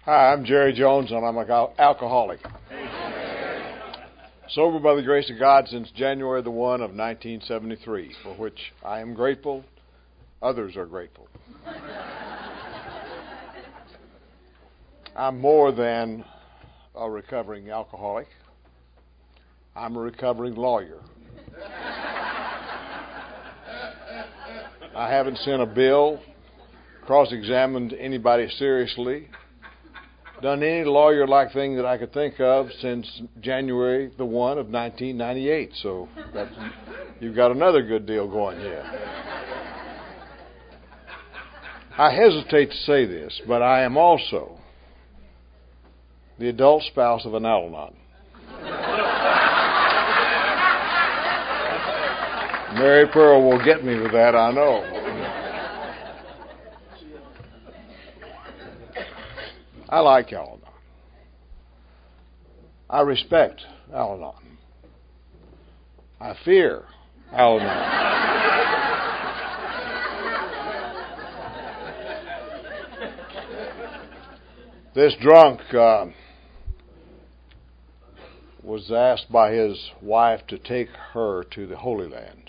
Hi, I'm Jerry Jones, and I'm an alcoholic. Sober by the grace of God since January the 1 of 1973, for which I am grateful. Others are grateful. I'm more than a recovering alcoholic. I'm a recovering lawyer. I haven't sent a bill, cross-examined anybody seriously, done any lawyer-like thing that I could think of since January the 1 of 1998. So you've got another good deal going here. I hesitate to say this, but I am also the adult spouse of an Al-Anon. Mary Pearl will get me with that, I know. I like Al-Anon. I respect Al-Anon. I fear Al-Anon. This drunk was asked by his wife to take her to the Holy Land.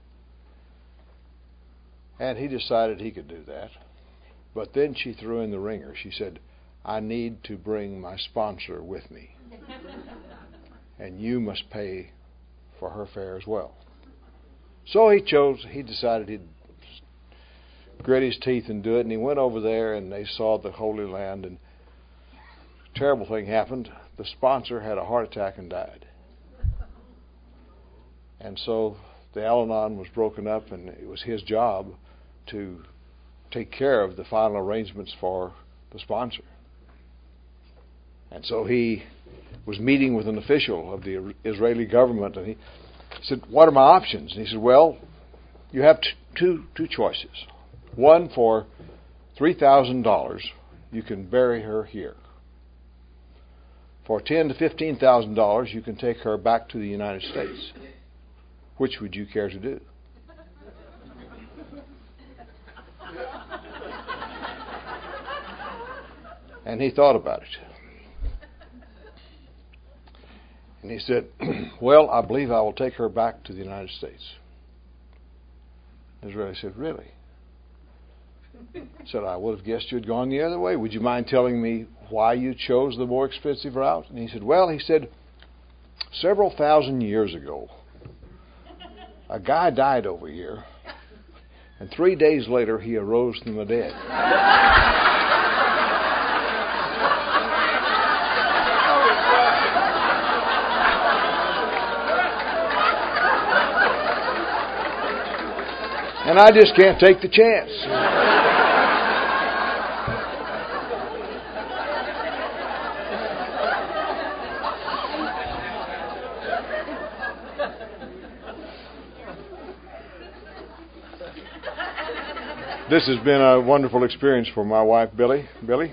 And he decided he could do that. But then she threw in the ringer. She said, I need to bring my sponsor with me. And you must pay for her fare as well. So he decided he'd grit his teeth and do it. And he went over there and they saw the Holy Land. And a terrible thing happened. The sponsor had a heart attack and died. And so the Al-Anon was broken up, and it was his job to take care of the final arrangements for the sponsor. And so he was meeting with an official of the Israeli government, and he said, what are my options? And he said, well, you have two choices. One, for $3,000, you can bury her here. For $10,000 to $15,000, you can take her back to the United States. Which would you care to do? And he thought about it. And he said, well, I believe I will take her back to the United States. Israeli said, really? He said, I would have guessed you'd gone the other way. Would you mind telling me why you chose the more expensive route? And he said, well, several thousand years ago, a guy died over here, and 3 days later he arose from the dead. And I just can't take the chance. This has been a wonderful experience for my wife, Billy. Billy?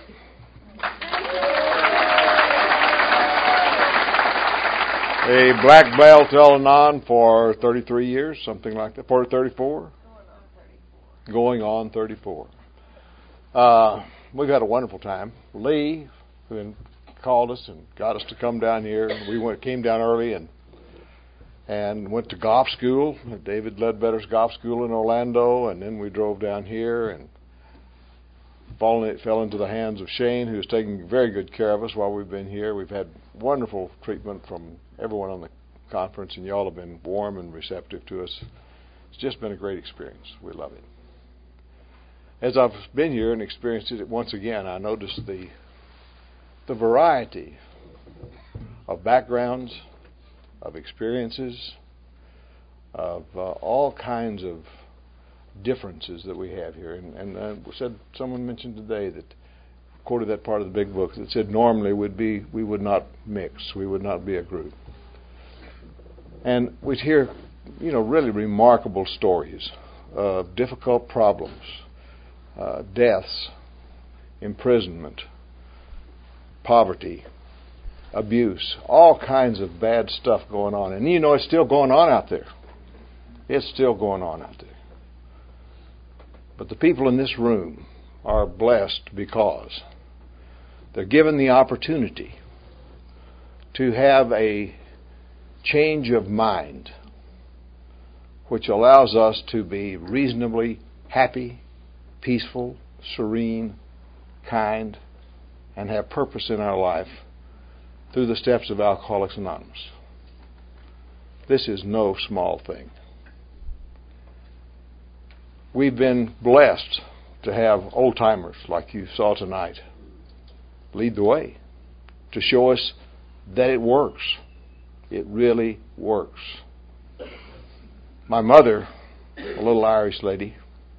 A black belt Al-Anon for 33 years, something like that. For 34? Going on 34. We've had a wonderful time. Lee, who called us and got us to come down here. We came down early and went to golf school, David Ledbetter's golf school in Orlando, and then we drove down here and fell into the hands of Shane, who's taking very good care of us while we've been here. We've had wonderful treatment from everyone on the conference, and y'all have been warm and receptive to us. It's just been a great experience. We love it. As I've been here and experienced it once again, I noticed the variety of backgrounds, of experiences, of all kinds of differences that we have here. And someone mentioned today that quoted that part of the big book that said normally we would not mix, we would not be a group. And we'd hear, really remarkable stories of difficult problems, deaths, imprisonment, poverty, abuse, all kinds of bad stuff going on. And it's still going on out there. It's still going on out there. But the people in this room are blessed because They're given the opportunity to have a change of mind, which allows us to be reasonably happy, peaceful, serene, kind, and have purpose in our life through the steps of Alcoholics Anonymous. This is no small thing. We've been blessed to have old-timers like you saw tonight lead the way to show us that it works. It really works. My mother, a little Irish lady,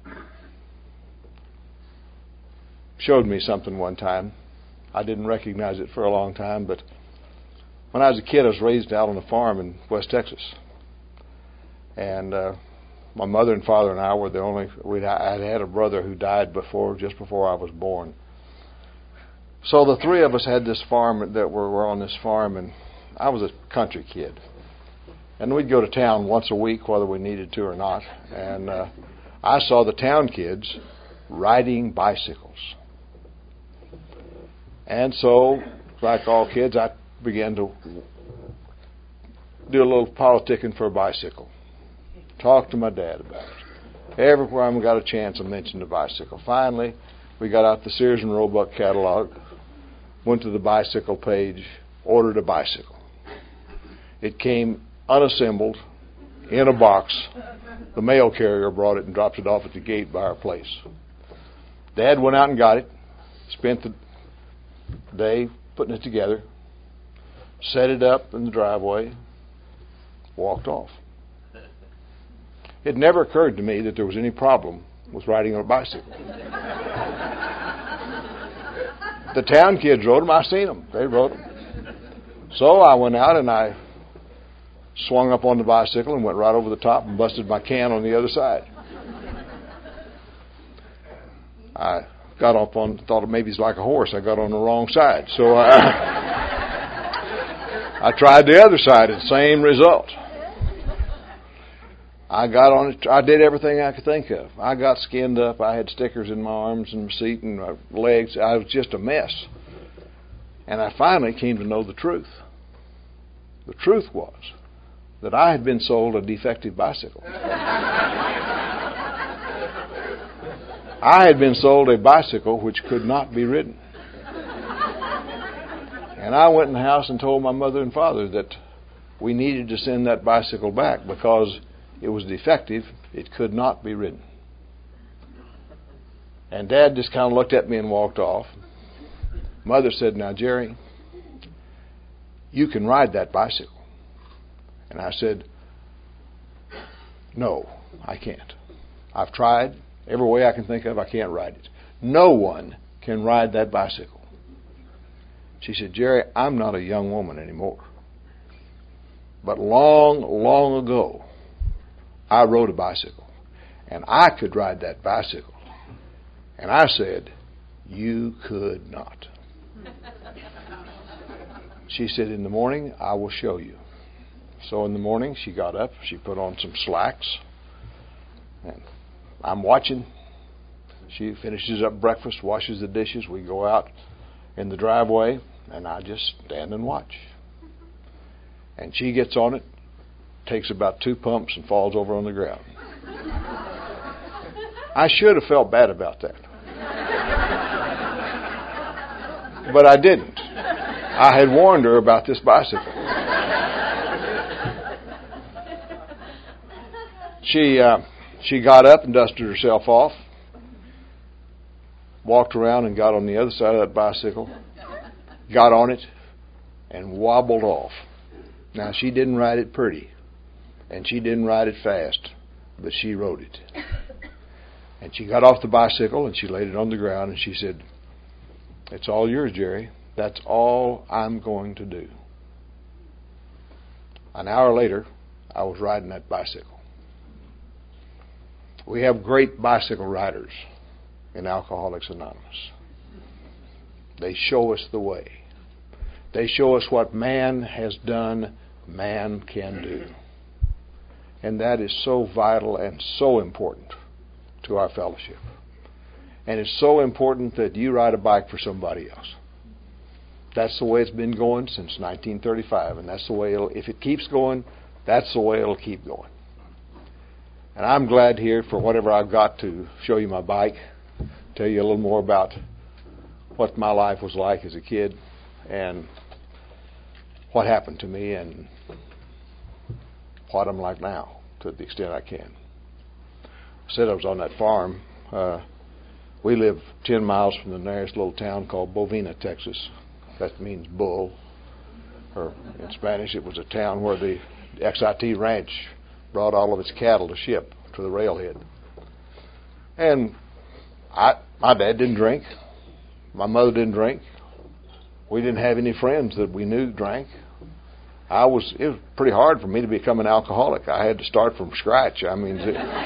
showed me something one time. I didn't recognize it for a long time, but when I was a kid, I was raised out on a farm in West Texas. And my mother and father and I were the only... I had a brother who died just before I was born. So the three of us had this farm, that were on this farm, and I was a country kid. And we'd go to town once a week, whether we needed to or not. And I saw the town kids riding bicycles. And so, like all kids, I began to do a little politicking for a bicycle. Talk to my dad about it. Everywhere I got a chance, I mentioned the bicycle. Finally, we got out the Sears and Roebuck catalog, went to the bicycle page, ordered a bicycle. It came unassembled in a box. The mail carrier brought it and dropped it off at the gate by our place. Dad went out and got it, spent the day putting it together, set it up in the driveway, walked off. It never occurred to me that there was any problem with riding on a bicycle. The town kids rode them. I seen them. They rode them. So I went out and I swung up on the bicycle and went right over the top and busted my can on the other side. I got up on, thought maybe it's like a horse. I got on the wrong side. So I tried the other side, and same result. I got on it. I did everything I could think of. I got skinned up. I had stickers in my arms and my seat and my legs. I was just a mess. And I finally came to know the truth. The truth was that I had been sold a defective bicycle. I had been sold a bicycle which could not be ridden. And I went in the house and told my mother and father that we needed to send that bicycle back because it was defective. It could not be ridden. And Dad just kind of looked at me and walked off. Mother said, "Now, Jerry, you can ride that bicycle." And I said, "No, I can't. I've tried every way I can think of. I can't ride it. No one can ride that bicycle." She said, "Jerry, I'm not a young woman anymore. But long, long ago, I rode a bicycle, and I could ride that bicycle." And I said, "You could not." She said, "In the morning, I will show you." So in the morning, she got up, she put on some slacks, and I'm watching. She finishes up breakfast, washes the dishes. We go out in the driveway, and I just stand and watch. And she gets on it, takes about 2 pumps, and falls over on the ground. I should have felt bad about that. But I didn't. I had warned her about this bicycle. She got up and dusted herself off, walked around and got on the other side of that bicycle, got on it, and wobbled off. Now, she didn't ride it pretty, and she didn't ride it fast, but she rode it. And she got off the bicycle, and she laid it on the ground, and she said, "It's all yours, Jerry. That's all I'm going to do." An hour later, I was riding that bicycle. We have great bicycle riders in Alcoholics Anonymous. They show us the way. They show us what man has done, man can do. And that is so vital and so important to our fellowship. And it's so important that you ride a bike for somebody else. that's the way it's been going since 1935, and that's the way if it keeps going, that's the way it'll keep going. And I'm glad here for whatever I've got to show you my bike, tell you a little more about what my life was like as a kid and what happened to me and what I'm like now, to the extent I can. I said I was on that farm. We live 10 miles from the nearest little town called Bovina, Texas. That means bull. Or in Spanish, it was a town where the XIT Ranch brought all of its cattle to ship to the railhead. And my dad didn't drink. My mother didn't drink. We didn't have any friends that we knew drank. It was pretty hard for me to become an alcoholic. I had to start from scratch. I mean,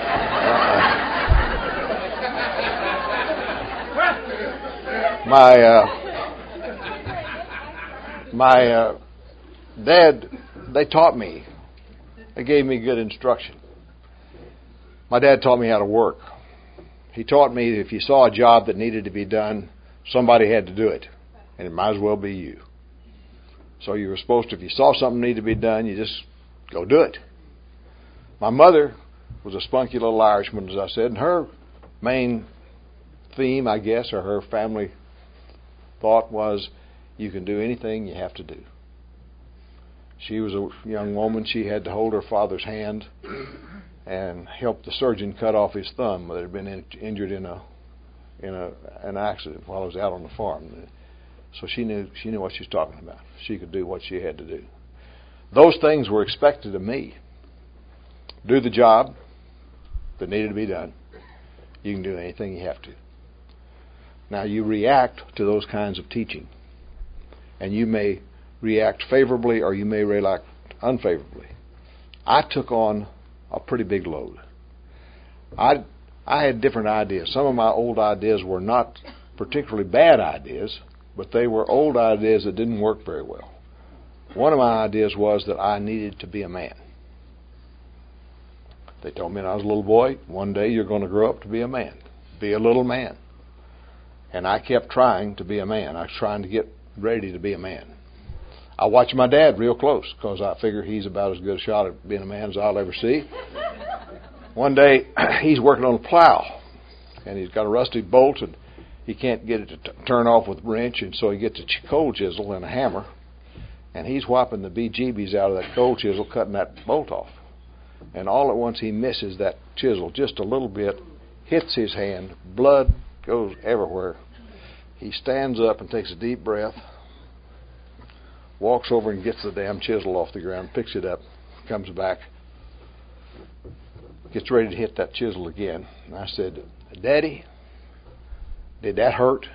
my dad, they taught me. They gave me good instruction. My dad taught me how to work. He taught me that if you saw a job that needed to be done, somebody had to do it, and it might as well be you. So you were supposed to, if you saw something needed to be done, you just go do it. My mother was a spunky little Irishwoman, as I said, and her main theme, I guess, or her family thought was, you can do anything you have to do. She was a young woman. She had to hold her father's hand and help the surgeon cut off his thumb that had been injured in an accident while I was out on the farm. So she knew what she was talking about. She could do what she had to do. Those things were expected of me. Do the job that needed to be done. You can do anything you have to. Now you react to those kinds of teaching. And you may react favorably or you may react unfavorably. I took on a pretty big load. I had different ideas. Some of my old ideas were not particularly bad ideas, but they were old ideas that didn't work very well. One of my ideas was that I needed to be a man. They told me when I was a little boy, one day you're going to grow up to be a man. Be a little man. And I kept trying to be a man. I was trying to get ready to be a man. I watched my dad real close because I figure he's about as good a shot at being a man as I'll ever see. One day, he's working on a plow, and he's got a rusty bolt, and he can't get it to turn off with a wrench, and so he gets a coal chisel and a hammer, and he's whopping the bejeebies out of that coal chisel, cutting that bolt off. And all at once, he misses that chisel just a little bit, hits his hand, blood goes everywhere. He stands up and takes a deep breath, walks over and gets the damn chisel off the ground, picks it up, comes back, gets ready to hit that chisel again. And I said, Daddy, did that hurt?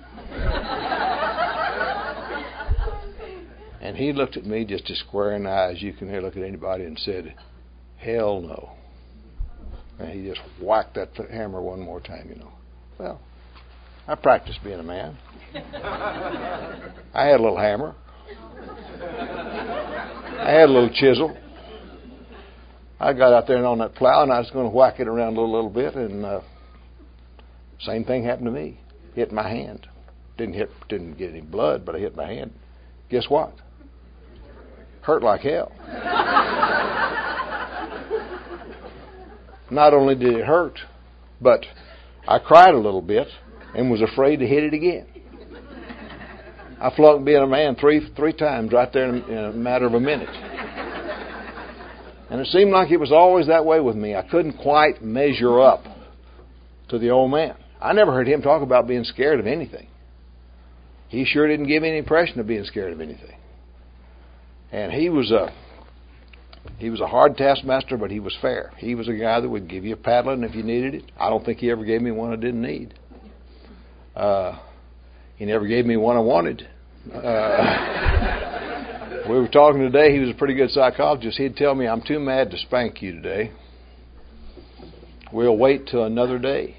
And he looked at me just as square in the eye as you can look at anybody and said, hell no. And he just whacked that hammer one more time, you know. Well, I practiced being a man. I had a little hammer. I had a little chisel. I got out there and on that plow, and I was going to whack it around a little bit, and same thing happened to me. Hit my hand. Didn't get any blood, but I hit my hand. Guess what? Hurt like hell. Not only did it hurt, but I cried a little bit and was afraid to hit it again. I flunked being a man three times right there in a matter of a minute. And it seemed like it was always that way with me. I couldn't quite measure up to the old man. I never heard him talk about being scared of anything. He sure didn't give me any impression of being scared of anything. And he was a hard taskmaster, but he was fair. He was a guy that would give you a paddling if you needed it. I don't think he ever gave me one I didn't need. He never gave me one I wanted. We were talking today. He was a pretty good psychologist. He'd tell me, I'm too mad to spank you today. We'll wait till another day.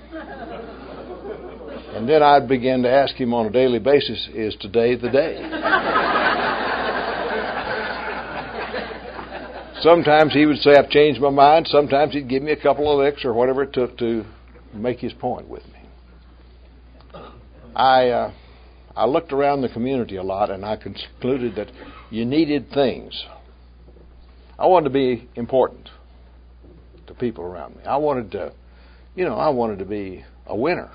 And then I'd begin to ask him on a daily basis, is today the day? Sometimes he would say, I've changed my mind. Sometimes he'd give me a couple of licks or whatever it took to make his point with me. I I looked around the community a lot, and I concluded that you needed things. I wanted to be important to people around me. I wanted to be a winner.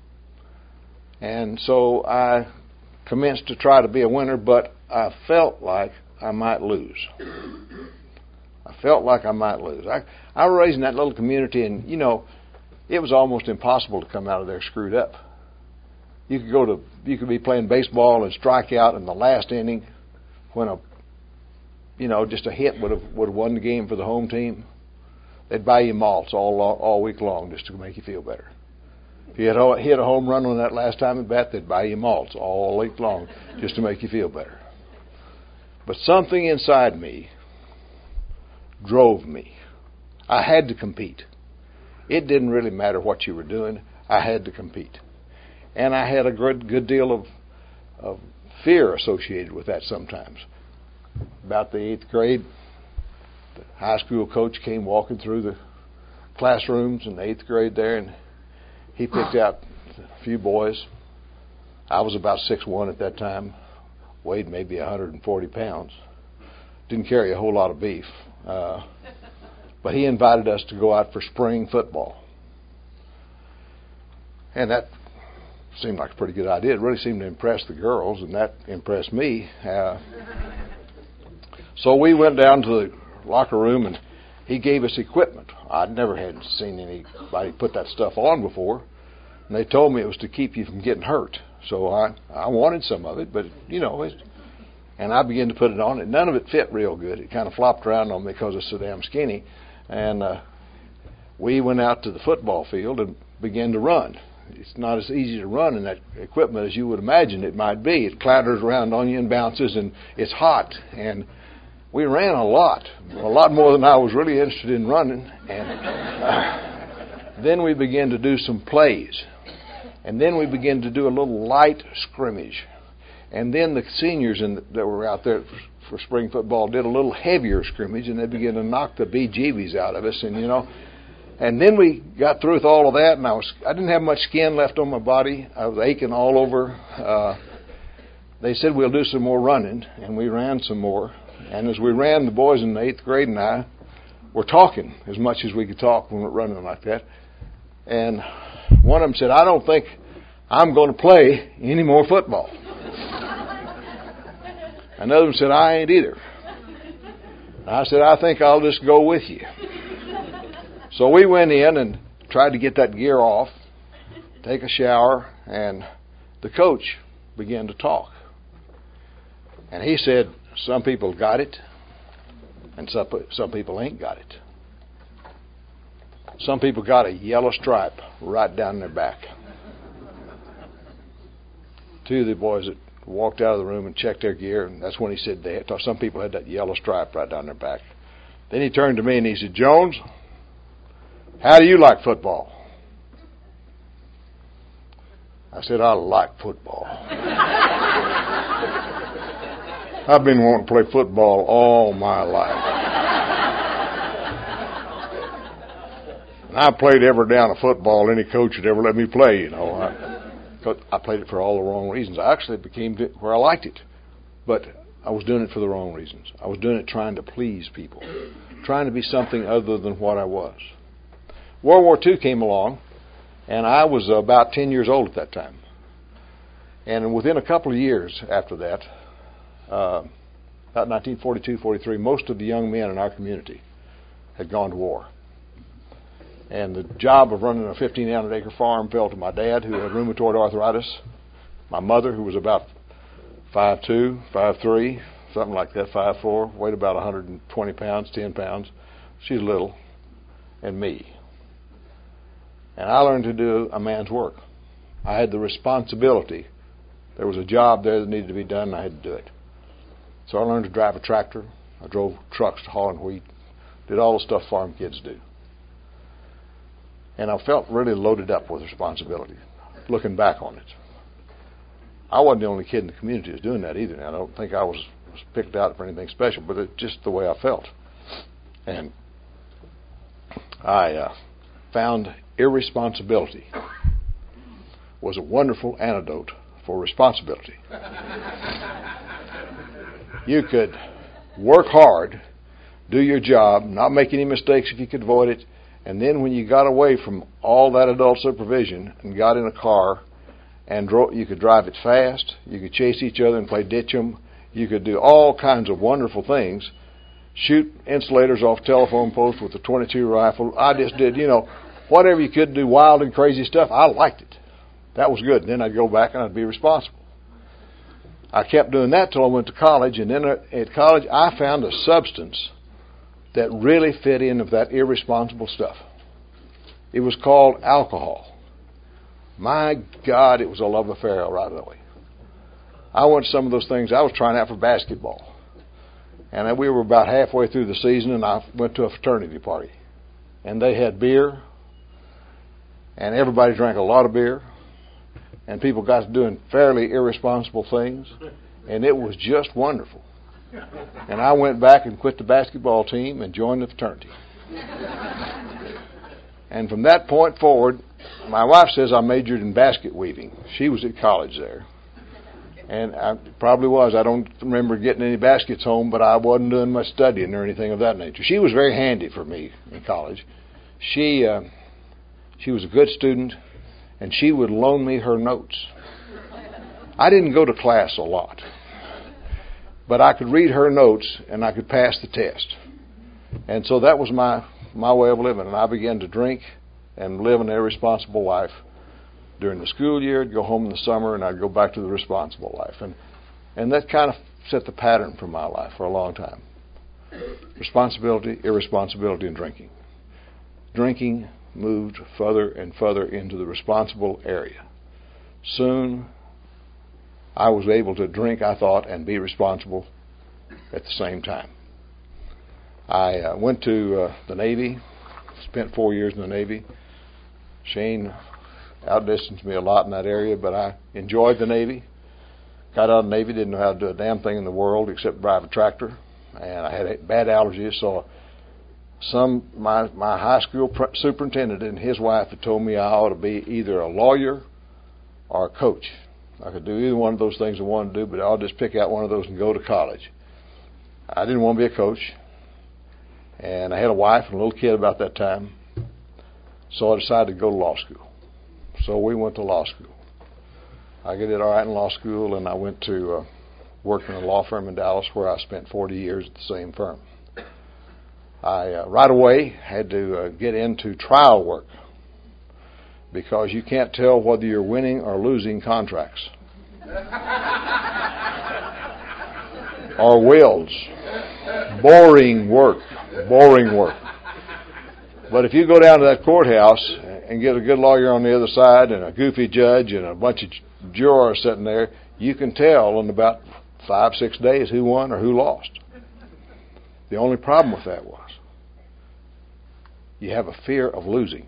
And so I commenced to try to be a winner, but I felt like I might lose. I was raised in that little community, and it was almost impossible to come out of there screwed up. You could be playing baseball and strike out in the last inning when just a hit would have won the game for the home team. They'd buy you malts all week long just to make you feel better. If you had hit a home run on that last time at bat, they'd buy you malts all week long just to make you feel better. But something inside me drove me. I had to compete. It didn't really matter what you were doing. I had to compete. And I had a good deal of fear associated with that sometimes. About the 8th grade, the high school coach came walking through the classrooms in the 8th grade there, and he picked out a few boys. I was about 6'1" at that time, weighed maybe 140 pounds. Didn't carry a whole lot of beef. But he invited us to go out for spring football. And that seemed like a pretty good idea. It really seemed to impress the girls, and that impressed me. So we went down to the locker room, and he gave us equipment. I'd never had seen anybody put that stuff on before. And they told me it was to keep you from getting hurt. So I wanted some of it, but, and I began to put it on. And none of it fit real good. It kind of flopped around on me because it's so damn skinny. And we went out to the football field and began to run. It's not as easy to run in that equipment as you would imagine it might be. It clatters around on you and bounces, and it's hot. And we ran a lot more than I was really interested in running. And then we began to do some plays. And then we began to do a little light scrimmage. And then the seniors that were out there for spring football did a little heavier scrimmage, and they began to knock the bejeebies out of us. And then we got through with all of that, and I didn't have much skin left on my body. I was aching all over. They said we'll do some more running, and we ran some more. And as we ran, the boys in the 8th grade and I were talking as much as we could talk when we were running like that. And one of them said, "I don't think I'm going to play any more football." Another one said, "I ain't either." And I said, "I think I'll just go with you." So we went in and tried to get that gear off, take a shower, and the coach began to talk. And he said, "Some people got it, and some people ain't got it. Some people got a yellow stripe right down their back." Two of the boys that walked out of the room and checked their gear, and that's when he said some people had that yellow stripe right down their back. Then he turned to me and he said, "Jones, how do you like football?" I said, "I like football. I've been wanting to play football all my life. And I played every down of football any coach would ever let me play, I played it for all the wrong reasons. I actually became where I liked it. But I was doing it for the wrong reasons. I was doing it trying to please people, trying to be something other than what I was. World War II came along, and I was about 10 years old at that time. And within a couple of years after that, about 1942, 43, most of the young men in our community had gone to war. And the job of running a 1,500-acre farm fell to my dad, who had rheumatoid arthritis, my mother, who was about 5'2", 5'3", something like that, 5'4", weighed about 120 pounds, 10 pounds. She's little, and me. And I learned to do a man's work. I had the responsibility. There was a job there that needed to be done, and I had to do it. So I learned to drive a tractor. I drove trucks to hauling wheat, did all the stuff farm kids do. And I felt really loaded up with responsibility, looking back on it. I wasn't the only kid in the community who was doing that either. Now, I don't think I was picked out for anything special, but it's just the way I felt. And I found irresponsibility was a wonderful antidote for responsibility. You could work hard, do your job, not make any mistakes if you could avoid it, and then when you got away from all that adult supervision and got in a car and you could drive it fast, you could chase each other and play ditch 'em, you could do all kinds of wonderful things, shoot insulators off telephone posts with a .22 rifle. I just did, whatever you could do, wild and crazy stuff. I liked it. That was good. And then I'd go back and I'd be responsible. I kept doing that till I went to college, and then at college I found a substance that really fit in with that irresponsible stuff. It was called alcohol. My God, it was a love affair right away. I went to some of those things. I was trying out for basketball. And we were about halfway through the season, and I went to a fraternity party. And they had beer, and everybody drank a lot of beer. And people got to doing fairly irresponsible things. And it was just wonderful. And I went back and quit the basketball team and joined the fraternity. And from that point forward, my wife says I majored in basket weaving. She was at college there. And I probably was. I don't remember getting any baskets home, but I wasn't doing much studying or anything of that nature. She was very handy for me in college. She was a good student, and she would loan me her notes. I didn't go to class a lot, but I could read her notes, and I could pass the test. And so that was my way of living. And I began to drink and live an irresponsible life. During the school year, I'd go home in the summer, and I'd go back to the responsible life. And that kind of set the pattern for my life for a long time. Responsibility, irresponsibility, and drinking. Drinking moved further and further into the responsible area. Soon, I was able to drink, I thought, and be responsible at the same time. I went to the Navy, spent 4 years in the Navy. Shane outdistanced me a lot in that area, but I enjoyed the Navy. Got out of the Navy, didn't know how to do a damn thing in the world except drive a tractor, and I had bad allergies. So my high school superintendent and his wife had told me I ought to be either a lawyer or a coach. I could do either one of those things I wanted to do, but I'll just pick out one of those and go to college. I didn't want to be a coach, and I had a wife and a little kid about that time, so I decided to go to law school. So we went to law school. I did all right in law school, and I went to work in a law firm in Dallas where I spent 40 years at the same firm. I right away had to get into trial work because you can't tell whether you're winning or losing contracts or wills. Boring work. But if you go down to that courthouse and get a good lawyer on the other side and a goofy judge and a bunch of jurors sitting there, you can tell in about 5-6 days who won or who lost. The only problem with that was you have a fear of losing.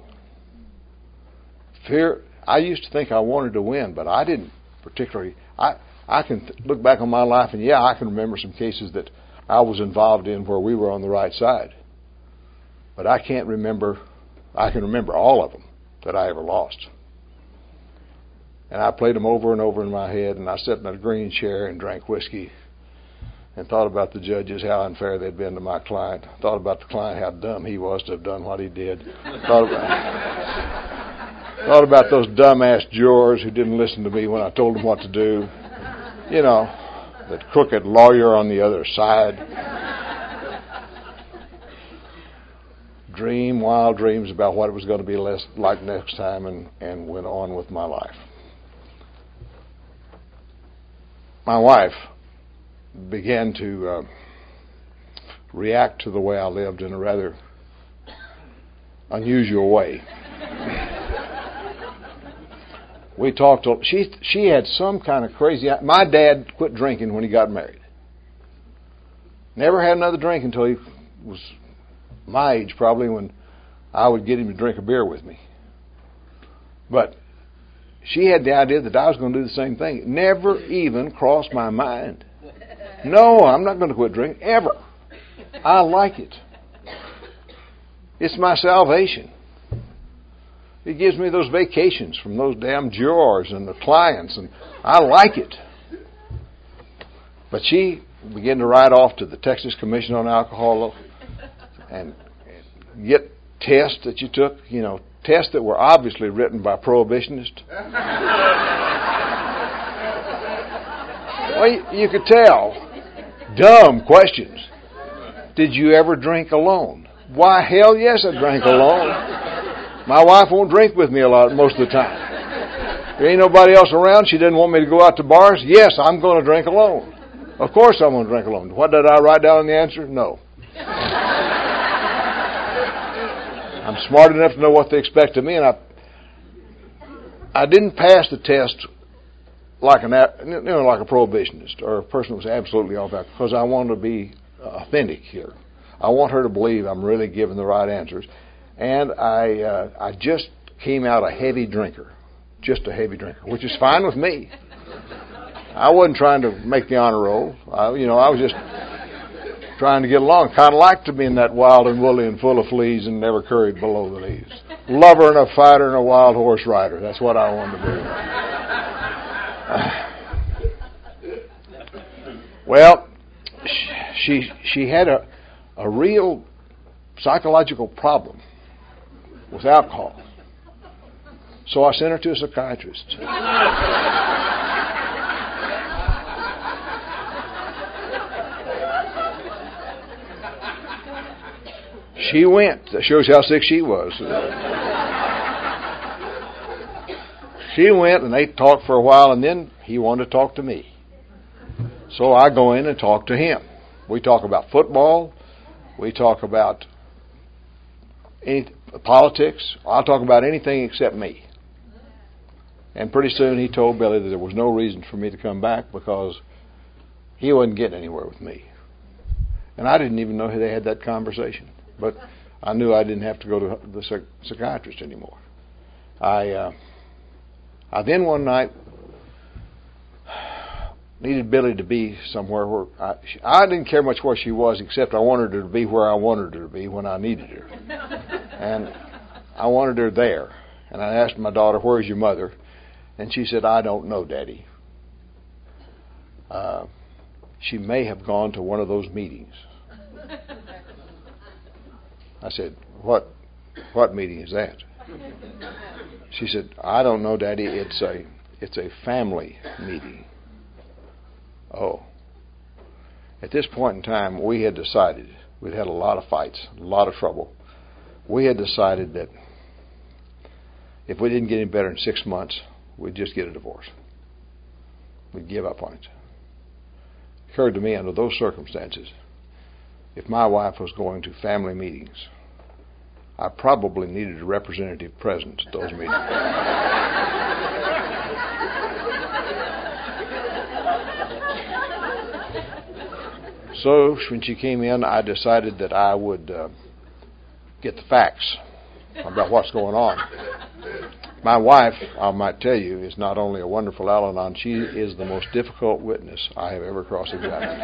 Fear. I used to think I wanted to win, but I didn't particularly. I can look back on my life, and I can remember some cases that I was involved in where we were on the right side. But I can't remember. I can remember all of them that I ever lost. And I played them over and over in my head, and I sat in a green chair and drank whiskey and thought about the judges, how unfair they'd been to my client. Thought about the client, how dumb he was to have done what he did. Thought about those dumbass jurors who didn't listen to me when I told them what to do. That crooked lawyer on the other side. Dream wild dreams about what it was going to be like next time, and went on with my life. My wife began to react to the way I lived in a rather unusual way. We talked. She had some kind of crazy. My dad quit drinking when he got married. Never had another drink until he was my age, probably, when I would get him to drink a beer with me. But she had the idea that I was going to do the same thing. It never even crossed my mind. No, I'm not going to quit drinking, ever. I like it. It's my salvation. It gives me those vacations from those damn jurors and the clients, and I like it. But she began to write off to the Texas Commission on Alcohol and get tests that you took, tests that were obviously written by prohibitionists. Well, you could tell. Dumb questions. Did you ever drink alone? Why, hell yes, I drank alone. My wife won't drink with me a lot most of the time. There ain't nobody else around. She didn't want me to go out to bars. Yes, I'm going to drink alone. Of course I'm going to drink alone. What did I write down in the answer? No. I'm smart enough to know what they expect of me, and I didn't pass the test like a prohibitionist or a person who was absolutely off that, because I want to be authentic here. I want her to believe I'm really giving the right answers. And I just came out a heavy drinker, which is fine with me. I wasn't trying to make the honor roll. I was just trying to get along. Kind of like to be in that wild and woolly and full of fleas and never curried below the knees. Lover and a fighter and a wild horse rider. That's what I wanted to be. Well, she had a real psychological problem with alcohol. So I sent her to a psychiatrist. She went. That shows how sick she was. She went, and they talked for a while, and then he wanted to talk to me. So I go in and talk to him. We talk about football. We talk about politics. I'll talk about anything except me. And pretty soon he told Billy that there was no reason for me to come back because he wasn't getting anywhere with me. And I didn't even know they had that conversation. But I knew I didn't have to go to the psychiatrist anymore. I then one night needed Billy to be somewhere where I didn't care much where she was, except I wanted her to be where I wanted her to be when I needed her. And I wanted her there. And I asked my daughter, "Where's your mother?" And she said, "I don't know, Daddy. She may have gone to one of those meetings." I said, What meeting is that?" She said, "I don't know, Daddy. It's a family meeting." Oh. At this point in time, we had decided, we'd had a lot of fights, a lot of trouble. We had decided that if we didn't get any better in 6 months, we'd just get a divorce. We'd give up on it. It occurred to me under those circumstances, if my wife was going to family meetings, I probably needed a representative present at those meetings. So when she came in, I decided that I would get the facts about what's going on. My wife, I might tell you, is not only a wonderful Al-Anon, she is the most difficult witness I have ever cross-examined.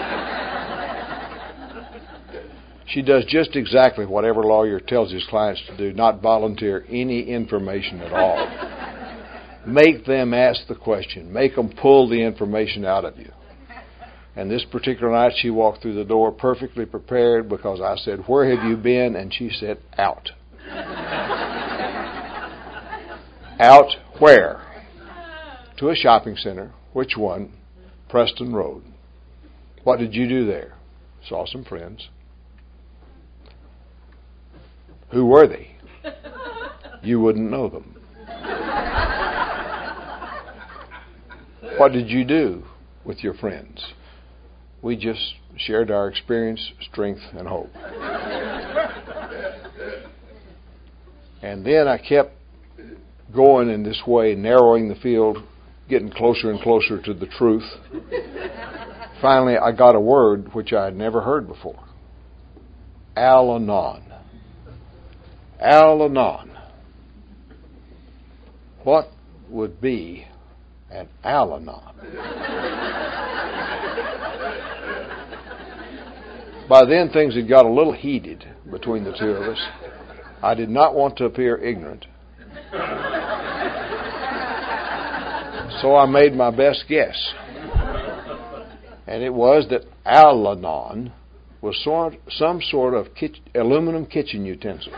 She does just exactly what every lawyer tells his clients to do, not volunteer any information at all. Make them ask the question. Make them pull the information out of you. And this particular night, she walked through the door perfectly prepared because I said, "Where have you been?" And she said, "Out." Out where? To a shopping center. Which one? Preston Road. What did you do there? Saw some friends. Who were they? You wouldn't know them. What did you do with your friends? We just shared our experience, strength, and hope. And then I kept going in this way, narrowing the field, getting closer and closer to the truth. Finally, I got a word which I had never heard before. Al-Anon. Al-Anon. What would be an Al-Anon? By then, things had got a little heated between the two of us. I did not want to appear ignorant. So I made my best guess. And it was that Al-Anon was some sort of aluminum kitchen utensil.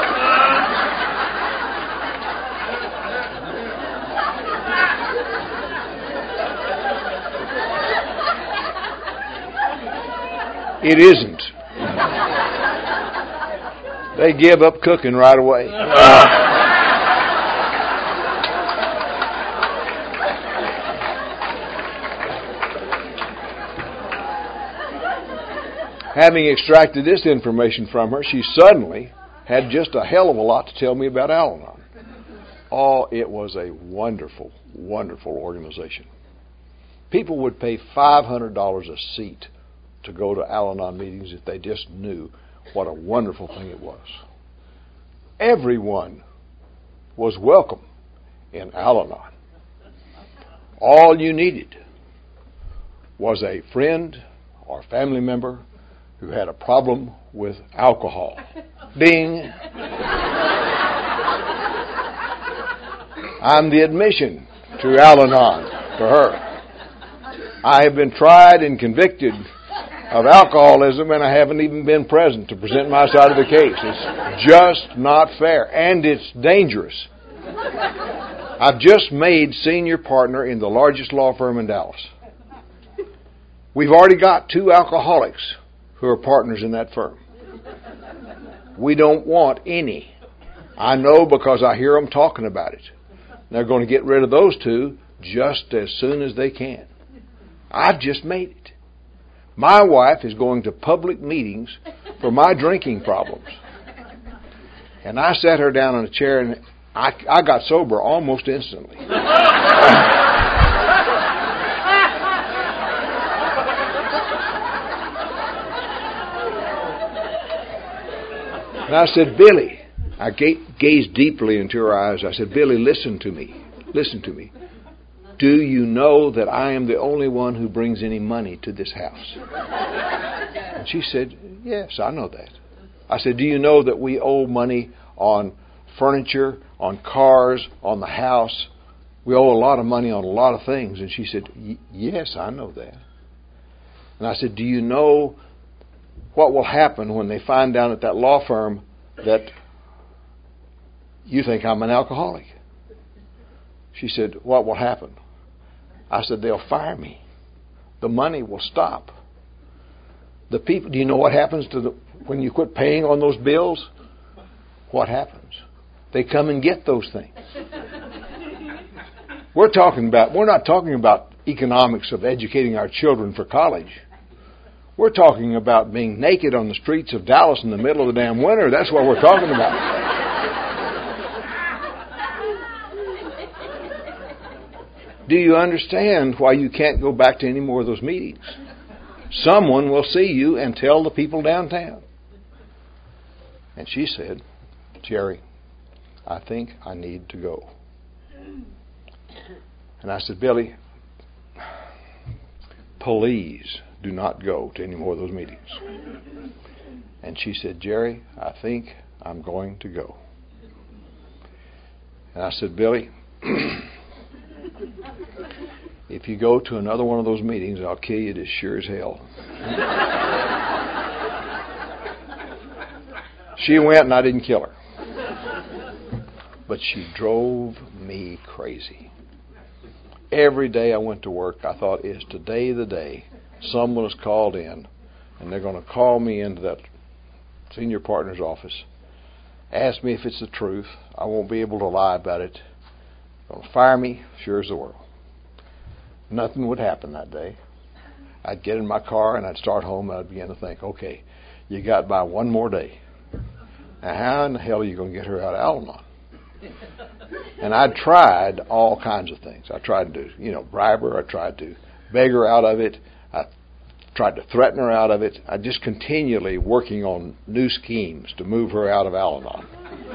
It isn't. They give up cooking right away. Having extracted this information from her, she suddenly had just a hell of a lot to tell me about Al-Anon. Oh, it was a wonderful, wonderful organization. People would pay $500 a seat to go to Al-Anon meetings if they just knew what a wonderful thing it was. Everyone was welcome in Al-Anon. All you needed was a friend or family member who had a problem with alcohol. Bing! I'm the admission to Al-Anon for her. I have been tried and convicted of alcoholism, and I haven't even been present to present my side of the case. It's just not fair, and it's dangerous. I've just made senior partner in the largest law firm in Dallas. We've already got 2 alcoholics who are partners in that firm. We don't want any. I know because I hear them talking about it. They're going to get rid of those 2 just as soon as they can. I've just made it. My wife is going to public meetings for my drinking problems. And I sat her down in a chair, and I got sober almost instantly. And I said, Billy, I gazed deeply into her eyes. I said, Billy, listen to me. Listen to me. Do you know that I am the only one who brings any money to this house? And she said, yes, I know that. I said, do you know that we owe money on furniture, on cars, on the house? We owe a lot of money on a lot of things. And she said, yes, I know that. And I said, do you know what will happen when they find out at that law firm that you think I'm an alcoholic? She said, what will happen? I said, they'll fire me. The money will stop. The people, do you know what happens when you quit paying on those bills? What happens? They come and get those things. We're not talking about economics of educating our children for college. We're talking about being naked on the streets of Dallas in the middle of the damn winter. That's what we're talking about. Do you understand why you can't go back to any more of those meetings? Someone will see you and tell the people downtown. And she said, Jerry, I think I need to go. And I said, Billy, please do not go to any more of those meetings. And she said, Jerry, I think I'm going to go. And I said, Billy, if you go to another one of those meetings, I'll kill you as sure as hell. She went and I didn't kill her. But she drove me crazy. Every day I went to work, I thought, is today the day someone is called in and they're going to call me into that senior partner's office, ask me if it's the truth. I won't be able to lie about it. They're going to fire me, sure as the world. Nothing would happen that day. I'd get in my car and I'd start home and I'd begin to think, okay, you got by one more day. Now how in the hell are you going to get her out of Al-Anon? And I tried all kinds of things. I tried to, bribe her. I tried to beg her out of it. I tried to threaten her out of it. I just continually working on new schemes to move her out of Al-Anon.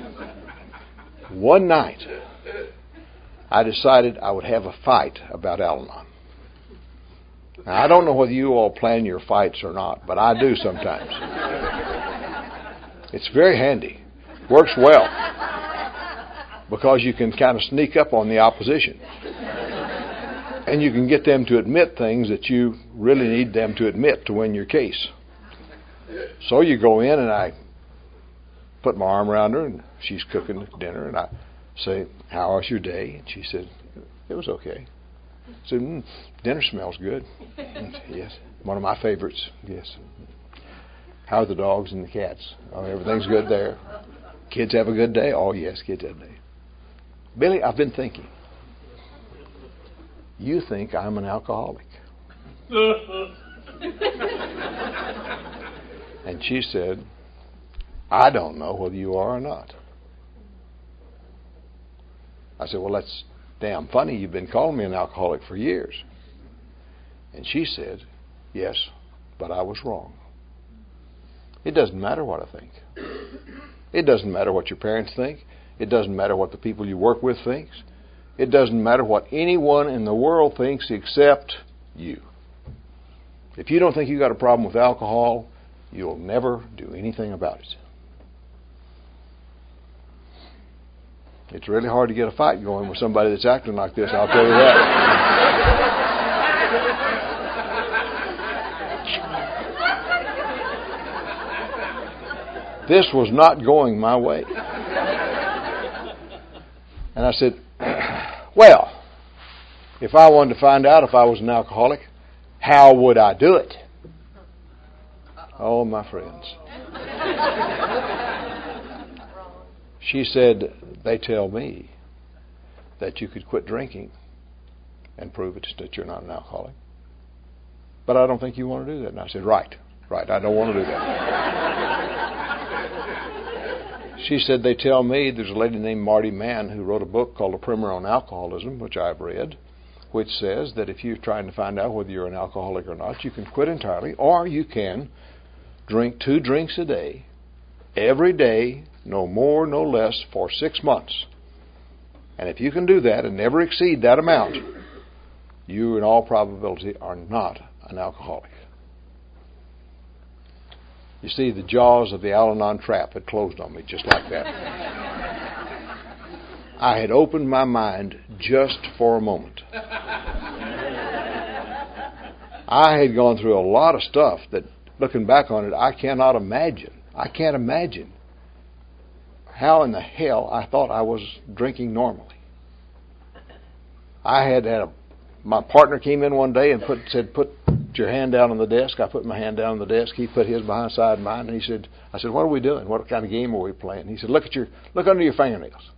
One night, I decided I would have a fight about Al-Anon. Now, I don't know whether you all plan your fights or not, but I do sometimes. It's very handy. Works well. because you can kind of sneak up on the opposition. And you can get them to admit things that you really need them to admit to win your case. So you go in and I put my arm around her and she's cooking dinner and I say, "How was your day?" And she said, "It was okay." I said, "Dinner smells good." "Yes, one of my favorites." "Yes." "How are the dogs and the cats?" "Oh, everything's good there." "Kids have a good day?" "Oh, yes, kids have a day." "Billy, I've been thinking. You think I'm an alcoholic." And she said, "I don't know whether you are or not." I said, "Well, that's damn funny. You've been calling me an alcoholic for years." And she said, "Yes, but I was wrong. It doesn't matter what I think. It doesn't matter what your parents think. It doesn't matter what the people you work with thinks. It doesn't matter what anyone in the world thinks except you. If you don't think you've got a problem with alcohol, you'll never do anything about it." It's really hard to get a fight going with somebody that's acting like this, I'll tell you that. This was not going my way. And I said, "Well, if I wanted to find out if I was an alcoholic, how would I do it?" Oh, my friends. She said, "They tell me that you could quit drinking and prove it that you're not an alcoholic. But I don't think you want to do that." And I said, Right, I don't want to do that." She said, "They tell me," there's a lady named Marty Mann who wrote a book called A Primer on Alcoholism, which I've read, which says that if you're trying to find out whether you're an alcoholic or not, you can quit entirely, or you can drink 2 drinks a day, every day, no more, no less, for 6 months. And if you can do that and never exceed that amount, you, in all probability, are not an alcoholic. You see, the jaws of the Al-Anon trap had closed on me just like that. I had opened my mind just for a moment. I had gone through a lot of stuff that, looking back on it, I cannot imagine. I can't imagine how in the hell I thought I was drinking normally. I had my partner came in one day and said, "Put your hand down on the desk." I put my hand down on the desk. He put his beside mine, and I said, "What are we doing? What kind of game are we playing?" He said, Look under your fingernails."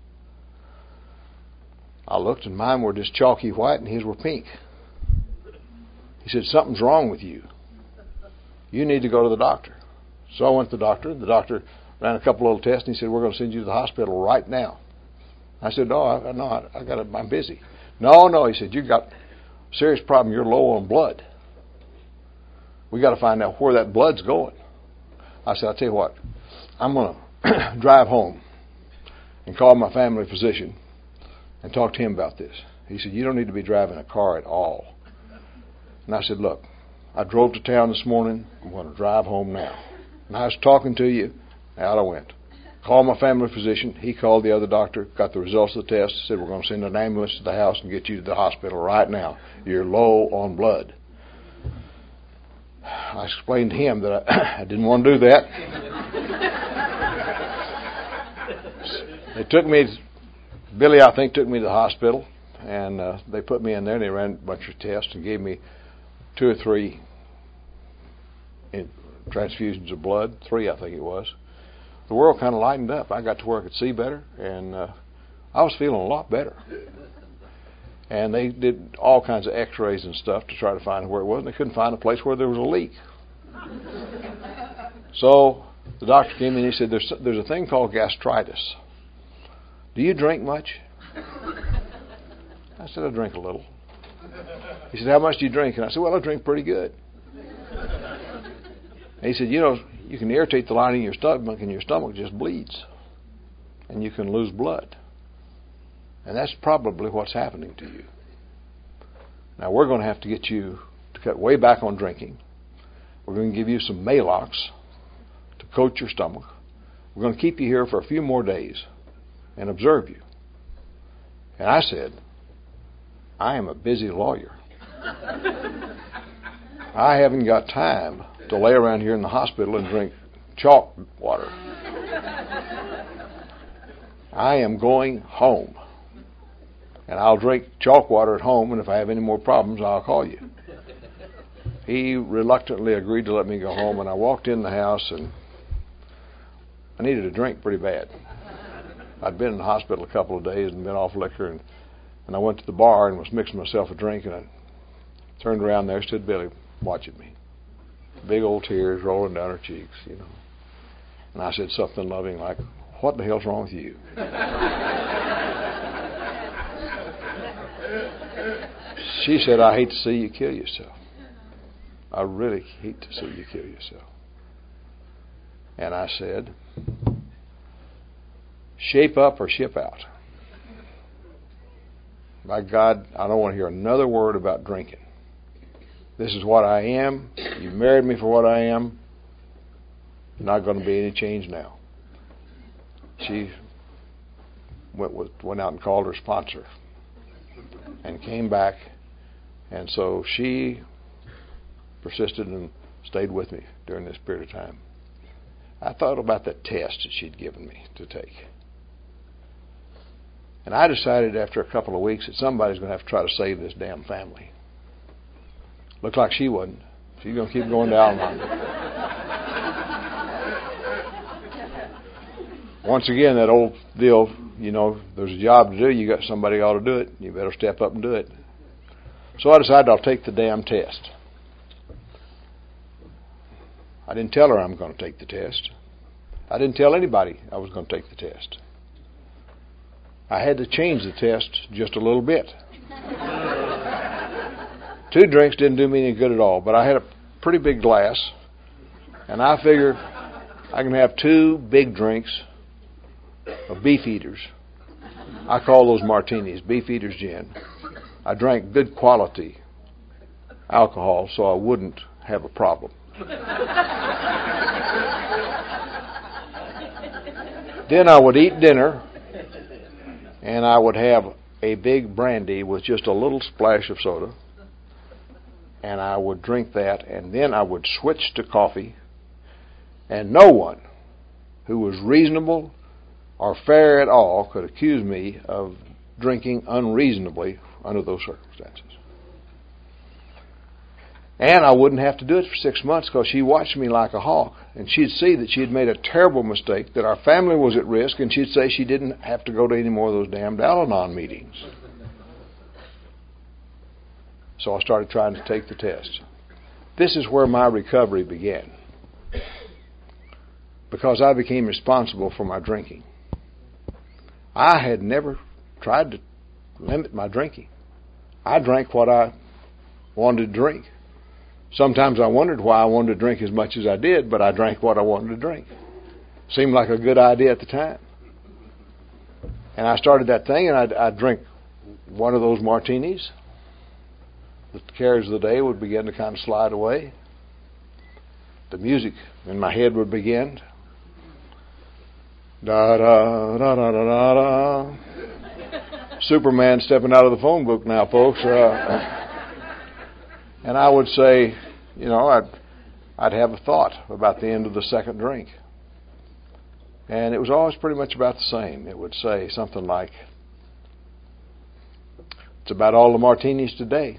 I looked, and mine were just chalky white, and his were pink. He said, "Something's wrong with you. You need to go to the doctor." So I went to the doctor. The doctor ran a couple little tests, and he said, "We're going to send you to the hospital right now." I said, "No, I'm busy." No, he said, "You've got a serious problem. You're low on blood. We got to find out where that blood's going." I said, "I'll tell you what, I'm going to drive home and call my family physician and talk to him about this." He said, "You don't need to be driving a car at all." And I said, "Look, I drove to town this morning. I'm going to drive home now. And I was talking to you. Out I went. Called my family physician. He called the other doctor, got the results of the test, said, "We're going to send an ambulance to the house and get you to the hospital right now. You're low on blood." I explained to him that I didn't want to do that. They took me, Billy, I think, took me to the hospital, and they put me in there, and they ran a bunch of tests and gave me 2 or 3 transfusions of blood, 3 I think it was. The world kind of lightened up. I got to where I could see better, and I was feeling a lot better. And they did all kinds of x-rays and stuff to try to find where it was, and they couldn't find a place where there was a leak. So the doctor came in and he said, there's a thing called gastritis. Do you drink much? I said, "I drink a little." He said, "How much do you drink?" And I said, "Well, I drink pretty good." And he said, "You can irritate the lining of your stomach, and your stomach just bleeds, and you can lose blood. And that's probably what's happening to you. Now, we're going to have to get you to cut way back on drinking. We're going to give you some Maalox to coat your stomach. We're going to keep you here for a few more days and observe you. And I said, I am a busy lawyer. I haven't got time to lay around here in the hospital and drink chalk water. I am going home. And I'll drink chalk water at home, and if I have any more problems, I'll call you. He reluctantly agreed to let me go home, and I walked in the house, and I needed a drink pretty bad. I'd been in the hospital a couple of days and been off liquor, and I went to the bar and was mixing myself a drink, and I turned around, there stood Billy watching me. Big old tears rolling down her cheeks, you know. And I said something loving like, what the hell's wrong with you? She said, I hate to see you kill yourself. I really hate to see you kill yourself. And I said, shape up or ship out. By God, I don't want to hear another word about drinking. This is what I am. You married me for what I am. Not going to be any change now. She went out and called her sponsor and came back, and so she persisted and stayed with me during this period of time. I thought about that test that she'd given me to take. And I decided after a couple of weeks that somebody's going to have to try to save this damn family. Looked like she wasn't. She's going to keep going down on me. Once again, that old deal, you know, there's a job to do, you got somebody ought to do it, you better step up and do it. So I decided I'll take the damn test. I didn't tell her I'm going to take the test. I didn't tell anybody I was going to take the test. I had to change the test just a little bit. 2 drinks didn't do me any good at all, but I had a pretty big glass, and I figured I can have 2 big drinks of Beefeaters. I call those martinis, Beefeaters gin. I drank good quality alcohol so I wouldn't have a problem. Then I would eat dinner, and I would have a big brandy with just a little splash of soda, and I would drink that, and then I would switch to coffee, and no one who was reasonable or fair at all could accuse me of drinking unreasonably under those circumstances. And I wouldn't have to do it for 6 months because she watched me like a hawk, and she'd see that she had made a terrible mistake, that our family was at risk, and she'd say she didn't have to go to any more of those damned Al-Anon meetings. So I started trying to take the test. This is where my recovery began, because I became responsible for my drinking. I had never tried to limit my drinking. I drank what I wanted to drink. Sometimes I wondered why I wanted to drink as much as I did, but I drank what I wanted to drink. Seemed like a good idea at the time. And I started that thing, and I'd drink one of those martinis. The cares of the day would begin to kind of slide away. The music in my head would begin. Da da da da da da da. Superman stepping out of the phone book now, folks. And I would say, you know, I'd have a thought about the end of the second drink. And it was always pretty much about the same. It would say something like, it's about all the martinis today.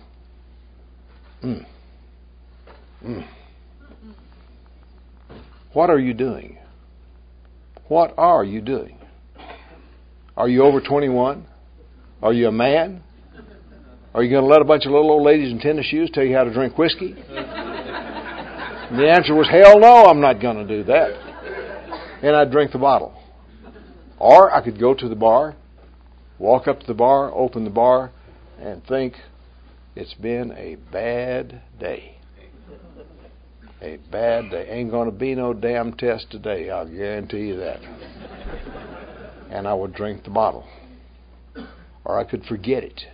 What are you doing? What are you doing? Are you over 21? Are you a man? Are you going to let a bunch of little old ladies in tennis shoes tell you how to drink whiskey? And the answer was, hell no, I'm not going to do that. And I'd drink the bottle. Or I could go to the bar, walk up to the bar, open the bar, and think, it's been a bad day. A bad day. Ain't going to be no damn test today, I'll guarantee you that. And I would drink the bottle. Or I could forget it.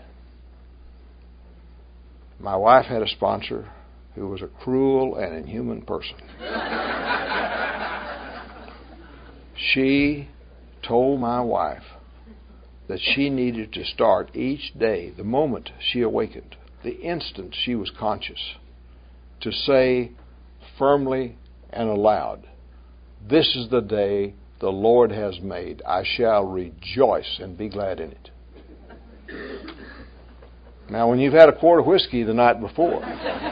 My wife had a sponsor who was a cruel and inhuman person. She told my wife that she needed to start each day, the moment she awakened, the instant she was conscious, to say firmly and aloud, "This is the day the Lord has made. I shall rejoice and be glad in it." Now, when you've had a quart of whiskey the night before,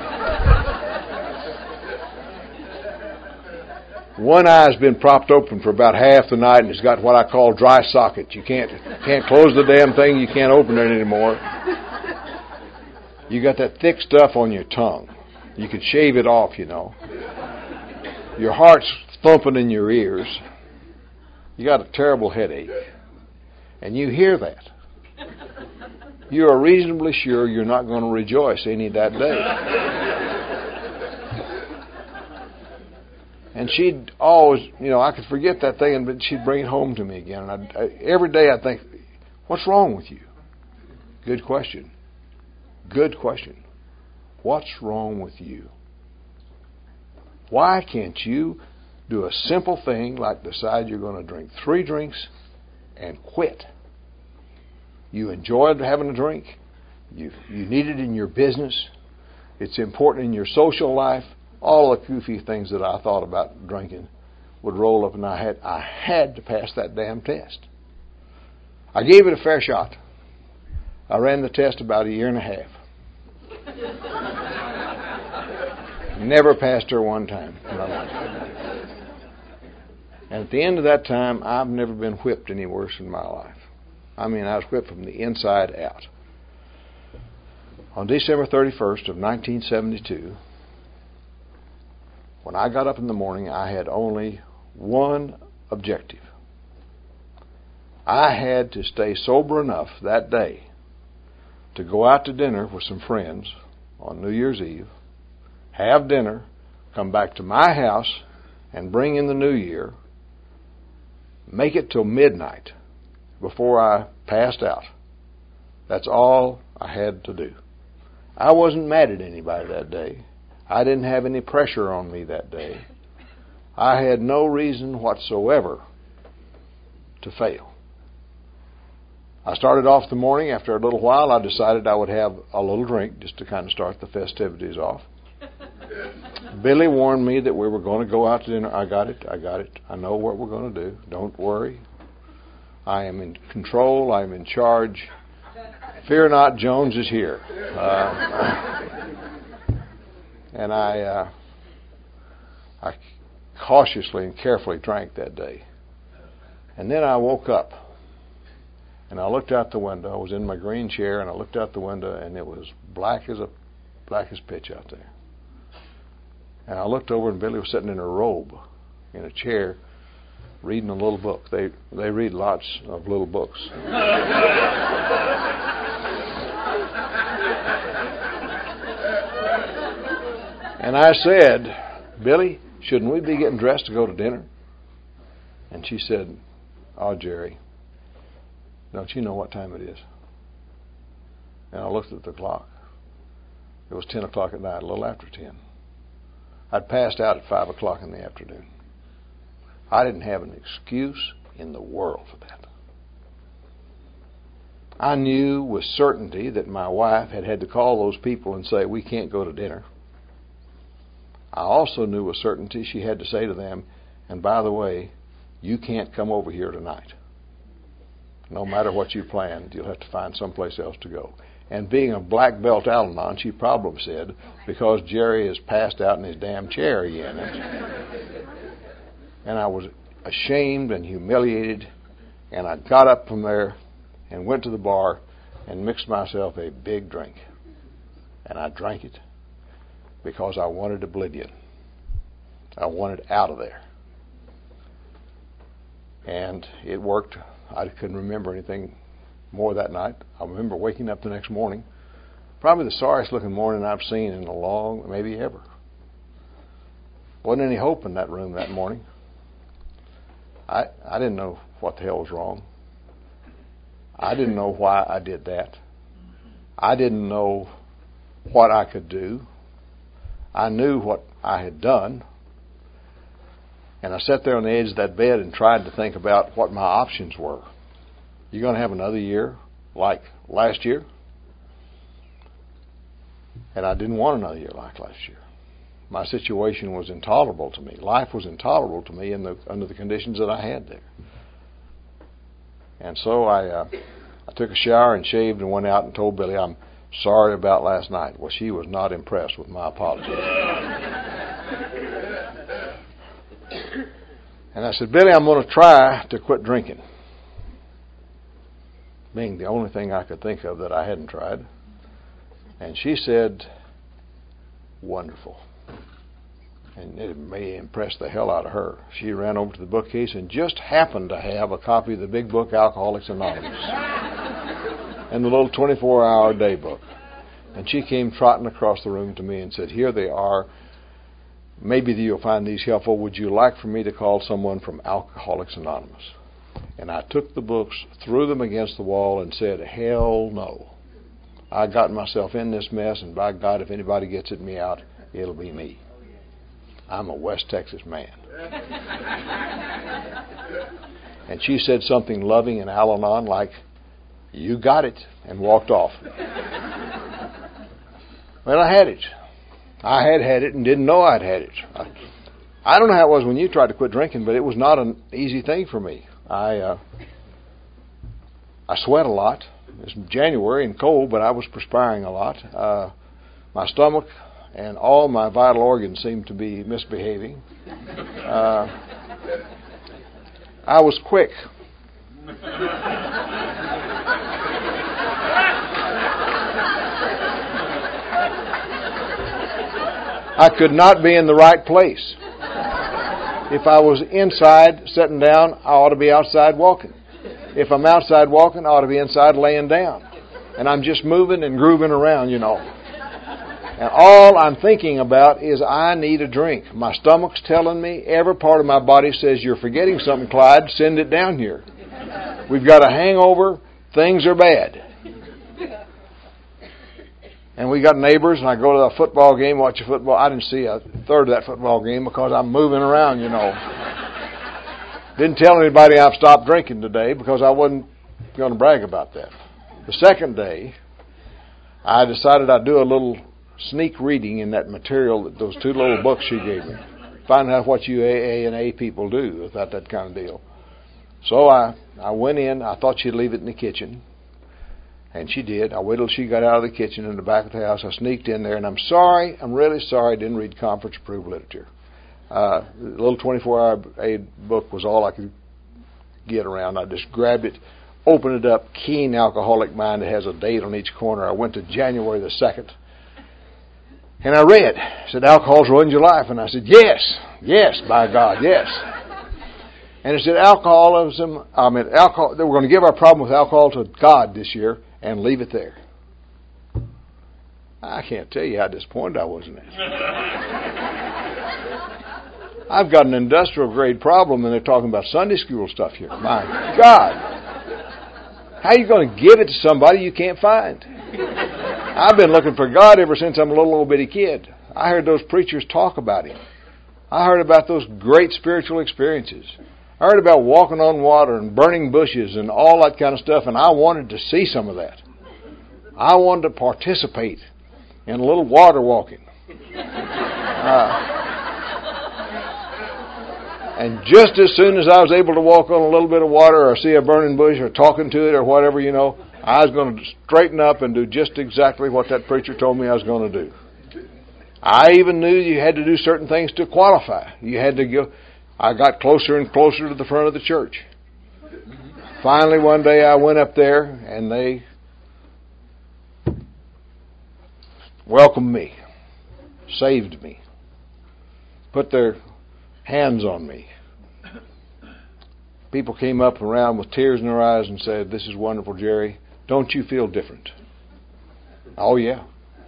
one eye's been propped open for about half the night and it's got what I call dry socket. You can't close the damn thing. You can't open it anymore. You got that thick stuff on your tongue. You could shave it off, you know. Your heart's thumping in your ears. You got a terrible headache. And you hear that. You are reasonably sure you're not going to rejoice any that day. And she'd always, I could forget that thing, but she'd bring it home to me again. And every day I'd think, "What's wrong with you?" Good question. Good question. What's wrong with you? Why can't you do a simple thing like decide you're going to drink 3 drinks and quit? You enjoyed having a drink. You need it in your business. It's important in your social life. All the goofy things that I thought about drinking would roll up, and I had to pass that damn test. I gave it a fair shot. I ran the test about a year and a half. Never passed her one time. And at the end of that time, I've never been whipped any worse in my life. I mean, I was whipped from the inside out. On December 31st of 1972, when I got up in the morning, I had only one objective. I had to stay sober enough that day to go out to dinner with some friends on New Year's Eve, have dinner, come back to my house, and bring in the new year, make it till midnight before I passed out. That's all I had to do. I wasn't mad at anybody that day. I didn't have any pressure on me that day. I had no reason whatsoever to fail. I started off the morning. After a little while, I decided I would have a little drink just to kind of start the festivities off. Billy warned me that we were going to go out to dinner. I got it. I know what we're going to do. Don't worry. I am in control. I am in charge. Fear not, Jones is here. And I cautiously and carefully drank that day. And then I woke up, and I looked out the window. I was in my green chair, and I looked out the window, and it was black as pitch out there. And I looked over, and Billy was sitting in a robe, in a chair, reading a little book. They read lots of little books. And I said, "Billy, shouldn't we be getting dressed to go to dinner?" And she said, "Oh, Jerry, don't you know what time it is?" And I looked at the clock. It was 10 o'clock at night, a little after 10. I'd passed out at 5 o'clock in the afternoon. I didn't have an excuse in the world for that. I knew with certainty that my wife had to call those people and say, "We can't go to dinner." I also knew with certainty she had to say to them, "And by the way, you can't come over here tonight. No matter what you planned, you'll have to find someplace else to go." And being a black belt Al-Anon, she probably said, "Because Jerry has passed out in his damn chair again." And I was ashamed and humiliated, and I got up from there and went to the bar and mixed myself a big drink. And I drank it because I wanted oblivion. I wanted out of there. And it worked. I couldn't remember anything more that night. I remember waking up the next morning, probably the sorriest looking morning I've seen in a long, maybe ever. Wasn't any hope in that room that morning. I didn't know what the hell was wrong. I didn't know why I did that. I didn't know what I could do. I knew what I had done. And I sat there on the edge of that bed and tried to think about what my options were. You going to have another year like last year? And I didn't want another year like last year. My situation was intolerable to me. Life was intolerable to me under the conditions that I had there. And so I took a shower and shaved and went out and told Billy, I'm sorry about last night. Well, she was not impressed with my apology. And I said, Billy, I'm going to try to quit drinking. Being the only thing I could think of that I hadn't tried. And she said, wonderful. And it may impress the hell out of her. She ran over to the bookcase and just happened to have a copy of the big book, Alcoholics Anonymous, and the little 24-hour day book. And she came trotting across the room to me and said, here they are. Maybe you'll find these helpful. Would you like for me to call someone from Alcoholics Anonymous? And I took the books, threw them against the wall, and said, hell no. I got myself in this mess, and by God, if anybody gets at me out, it'll be me. I'm a West Texas man. And she said something loving and Al-Anon like, you got it, and walked off. Well, I had it. I had it and didn't know I'd had it. I don't know how it was when you tried to quit drinking, but it was not an easy thing for me. I sweat a lot. It's January and cold, but I was perspiring a lot. My stomach and all my vital organs seemed to be misbehaving. I was quick. I could not be in the right place. If I was inside sitting down, I ought to be outside walking. If I'm outside walking, I ought to be inside laying down. And I'm just moving and grooving around, you know. And all I'm thinking about is I need a drink. My stomach's telling me, every part of my body says, you're forgetting something, Clyde, send it down here. We've got a hangover, things are bad. And we got neighbors, and I go to a football game, watch a football. I didn't see a third of that football game because I'm moving around, you know. Didn't tell anybody I've stopped drinking today because I wasn't going to brag about that. The second day, I decided I'd do a little sneak reading in that material, those two little books she gave me. Find out what you AA and A people do about that kind of deal. So I went in. I thought she'd leave it in the kitchen. And she did. I waited till she got out of the kitchen in the back of the house. I sneaked in there, and I'm really sorry I didn't read conference-approved literature. The little 24-hour aid book was all I could get around. I just grabbed it, opened it up, Keen Alcoholic Mind. It has a date on each corner. I went to January the 2nd, and I read. It said, alcohol's ruined your life. And I said, yes, by God, yes. And it said, alcohol, they were going to give our problem with alcohol to God this year and leave it there. I can't tell you how disappointed I was in that. I've got an industrial grade problem, and they're talking about Sunday school stuff here. My God. How are you going to give it to somebody you can't find? I've been looking for God ever since I'm a little old bitty kid. I heard those preachers talk about Him. I heard about those great spiritual experiences. I heard about walking on water and burning bushes and all that kind of stuff, and I wanted to see some of that. I wanted to participate in a little water walking. And just as soon as I was able to walk on a little bit of water or see a burning bush or talking to it or whatever, you know, I was going to straighten up and do just exactly what that preacher told me I was going to do. I even knew you had to do certain things to qualify. You had to go. I got closer and closer to the front of the church. Finally, one day I went up there and they welcomed me, saved me, put their hands on me. People came up around with tears in their eyes and said, this is wonderful, Jerry. Don't you feel different? Oh, yeah.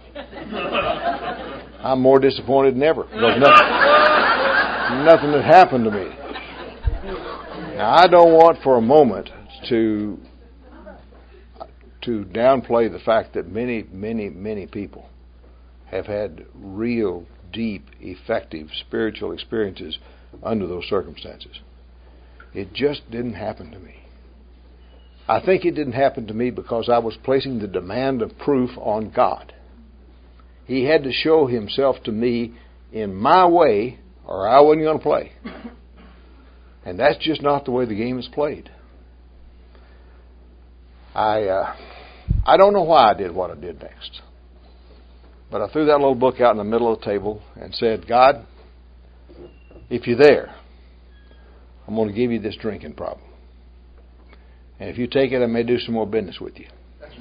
I'm more disappointed than ever. Nothing had happened to me. Now, I don't want for a moment to downplay the fact that many, many, many people have had real, deep, effective spiritual experiences under those circumstances. It just didn't happen to me. I think it didn't happen to me because I was placing the demand of proof on God. He had to show himself to me in my way, or I wasn't going to play. And that's just not the way the game is played. I don't know why I did what I did next. But I threw that little book out in the middle of the table and said, God, if you're there, I'm going to give you this drinking problem. And if you take it, I may do some more business with you.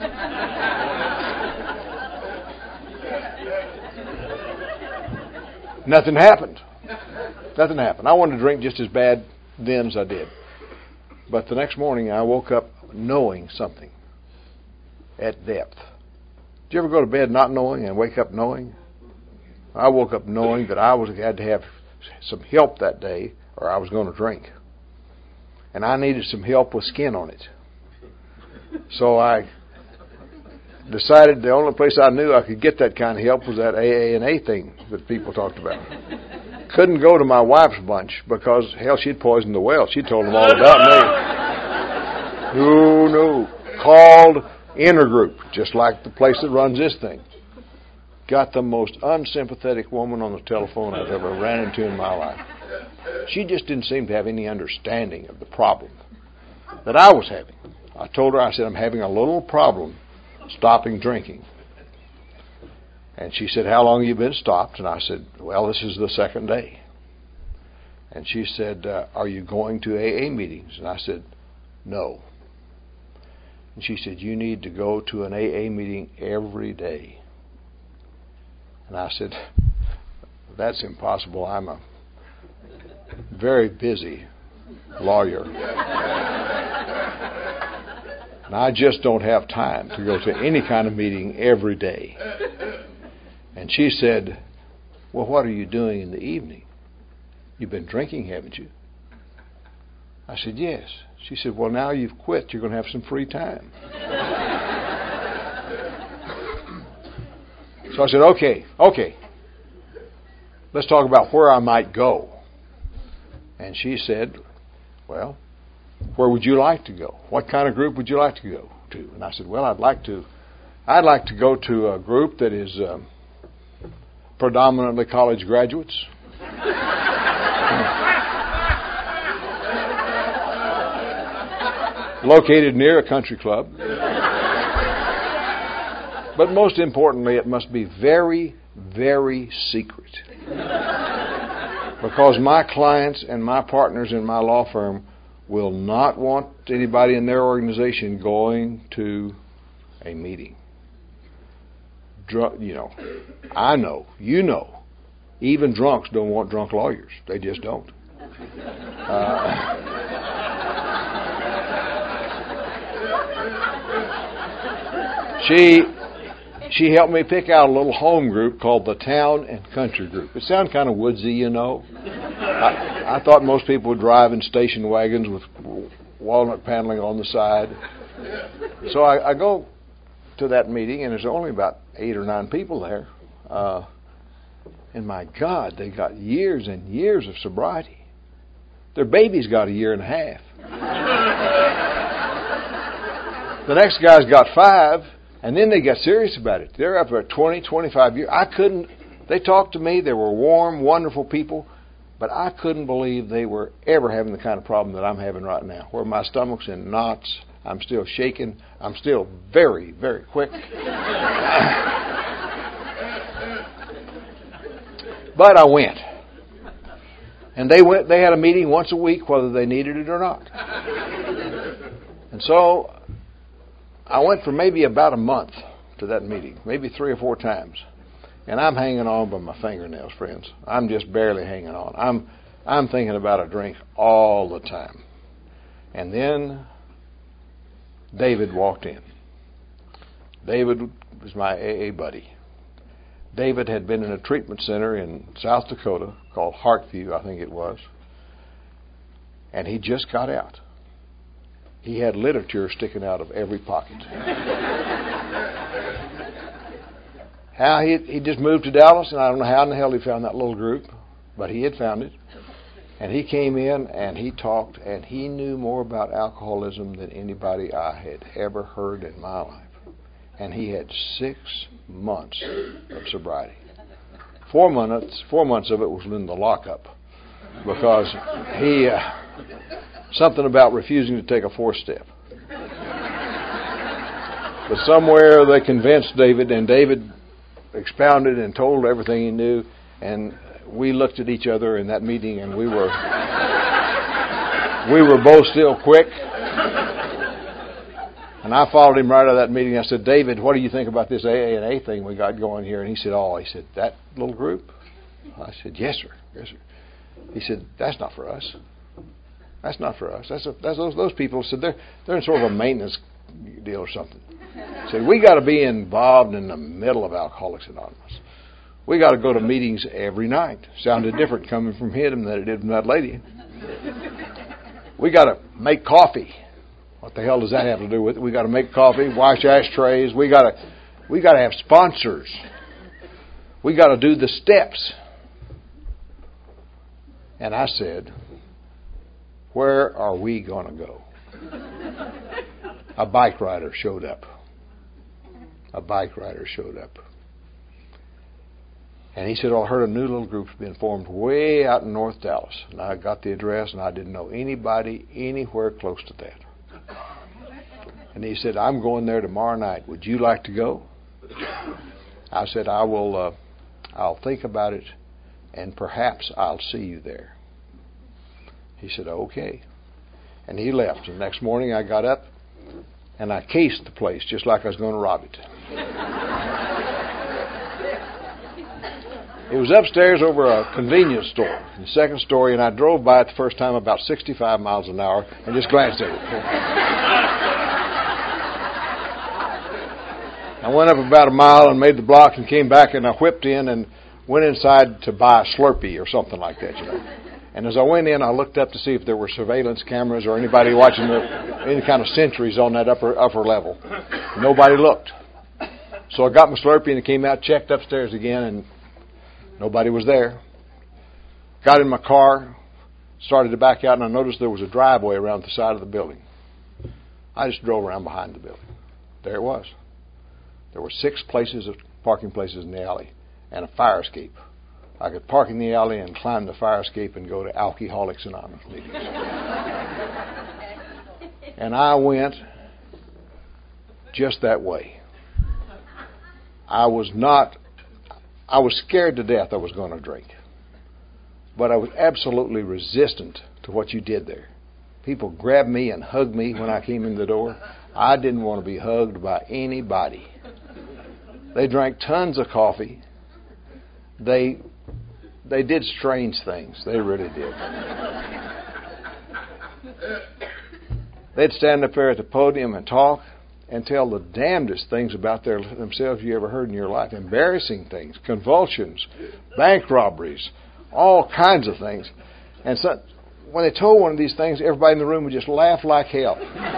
Nothing happened. Nothing happened. I wanted to drink just as bad then as I did. But the next morning I woke up knowing something at depth. Did you ever go to bed not knowing and wake up knowing? I woke up knowing that I had to have some help that day or I was going to drink. And I needed some help with skin on it. So I decided the only place I knew I could get that kind of help was that AA and A thing that people talked about. Couldn't go to my wife's bunch because, hell, she'd poisoned the well. She told them all about me. No. Called Intergroup, just like the place that runs this thing. Got the most unsympathetic woman on the telephone I've ever ran into in my life. She just didn't seem to have any understanding of the problem that I was having. I told her, I said, I'm having a little problem stopping drinking. And she said, how long have you been stopped? And I said, well, this is the second day. And she said, are you going to AA meetings? And I said, no. And she said, you need to go to an AA meeting every day. And I said, that's impossible. I'm a very busy lawyer. And I just don't have time to go to any kind of meeting every day. And she said, well, what are you doing in the evening? You've been drinking, haven't you? I said, yes. She said, well, now you've quit. You're going to have some free time. So I said, okay. Let's talk about where I might go. And she said, well, where would you like to go? What kind of group would you like to go to? And I said, well, I'd like to go to a group that is predominantly college graduates. Located near a country club. But most importantly, it must be very, very secret. Because my clients and my partners in my law firm will not want anybody in their organization going to a meeting. I know, you know, even drunks don't want drunk lawyers. They just don't. She helped me pick out a little home group called the Town and Country Group. It sounds kind of woodsy, you know. I thought most people would drive in station wagons with walnut paneling on the side. So I go to that meeting, and there's only about 8 or 9 people there. And my God, they got years and years of sobriety. Their baby's got 1.5 years. The next guy's got 5, and then they got serious about it. They're up for 20, 25 years. They talked to me. They were warm, wonderful people. But I couldn't believe they were ever having the kind of problem that I'm having right now, where my stomach's in knots, I'm still shaking, I'm still very, very quick. But I went. And they had a meeting once a week, whether they needed it or not. And so I went for maybe about a month to that meeting, maybe 3 or 4 times. And I'm hanging on by my fingernails, friends. I'm just barely hanging on. I'm thinking about a drink all the time. And then David walked in. David was my AA buddy. David had been in a treatment center in South Dakota called Heartview, I think it was. And he just got out. He had literature sticking out of every pocket. He just moved to Dallas, and I don't know how in the hell he found that little group, but he had found it. And he came in and he talked, and he knew more about alcoholism than anybody I had ever heard in my life. And he had 6 months of sobriety. 4 months of it was in the lockup, because he something about refusing to take a 4th step. But somewhere they convinced David, and David expounded and told everything he knew, and we looked at each other in that meeting, and we were both still quick. And I followed him right out of that meeting. I said, "David, what do you think about this AA and A thing we got going here?" And he said, "That little group?" I said, "Yes, sir. Yes, sir." He said, "That's not for us. That's not for us. That's those people." Said they're in sort of a maintenance deal or something. Said, "We got to be involved in the middle of Alcoholics Anonymous. We got to go to meetings every night." Sounded different coming from him than it did from that lady. "We got to make coffee." What the hell does that have to do with it? We got to make coffee, wash ashtrays. We got to have sponsors. We got to do the steps. And I said, "Where are we going to go?" A bike rider showed up. And he said, "I heard a new little group's been formed way out in North Dallas." And I got the address, and I didn't know anybody anywhere close to that. And he said, "I'm going there tomorrow night. Would you like to go?" I said, "I will. I'll think about it, and perhaps I'll see you there." He said, "Okay." And he left. The next morning I got up, and I cased the place just like I was going to rob it. It was upstairs over a convenience store, the 2nd story, and I drove by it the first time about 65 miles an hour and just glanced at it. I went up about a mile and made the block and came back, and I whipped in and went inside to buy a Slurpee or something like that, And as I went in, I looked up to see if there were surveillance cameras or anybody watching any kind of sentries on that upper level. Nobody looked. So I got my Slurpee and I came out, checked upstairs again, and nobody was there. Got in my car, started to back out, and I noticed there was a driveway around the side of the building. I just drove around behind the building. There it was. There were 6 parking places in the alley, and a fire escape. I could park in the alley and climb the fire escape and go to Alcoholics Anonymous meetings. And I went just that way. I was scared to death I was going to drink. But I was absolutely resistant to what you did there. People grabbed me and hugged me when I came in the door. I didn't want to be hugged by anybody. They drank tons of coffee. They did strange things. They really did. They'd stand up there at the podium and talk and tell the damnedest things about themselves you ever heard in your life. Embarrassing things, convulsions, bank robberies, all kinds of things. And so when they told one of these things, everybody in the room would just laugh like hell.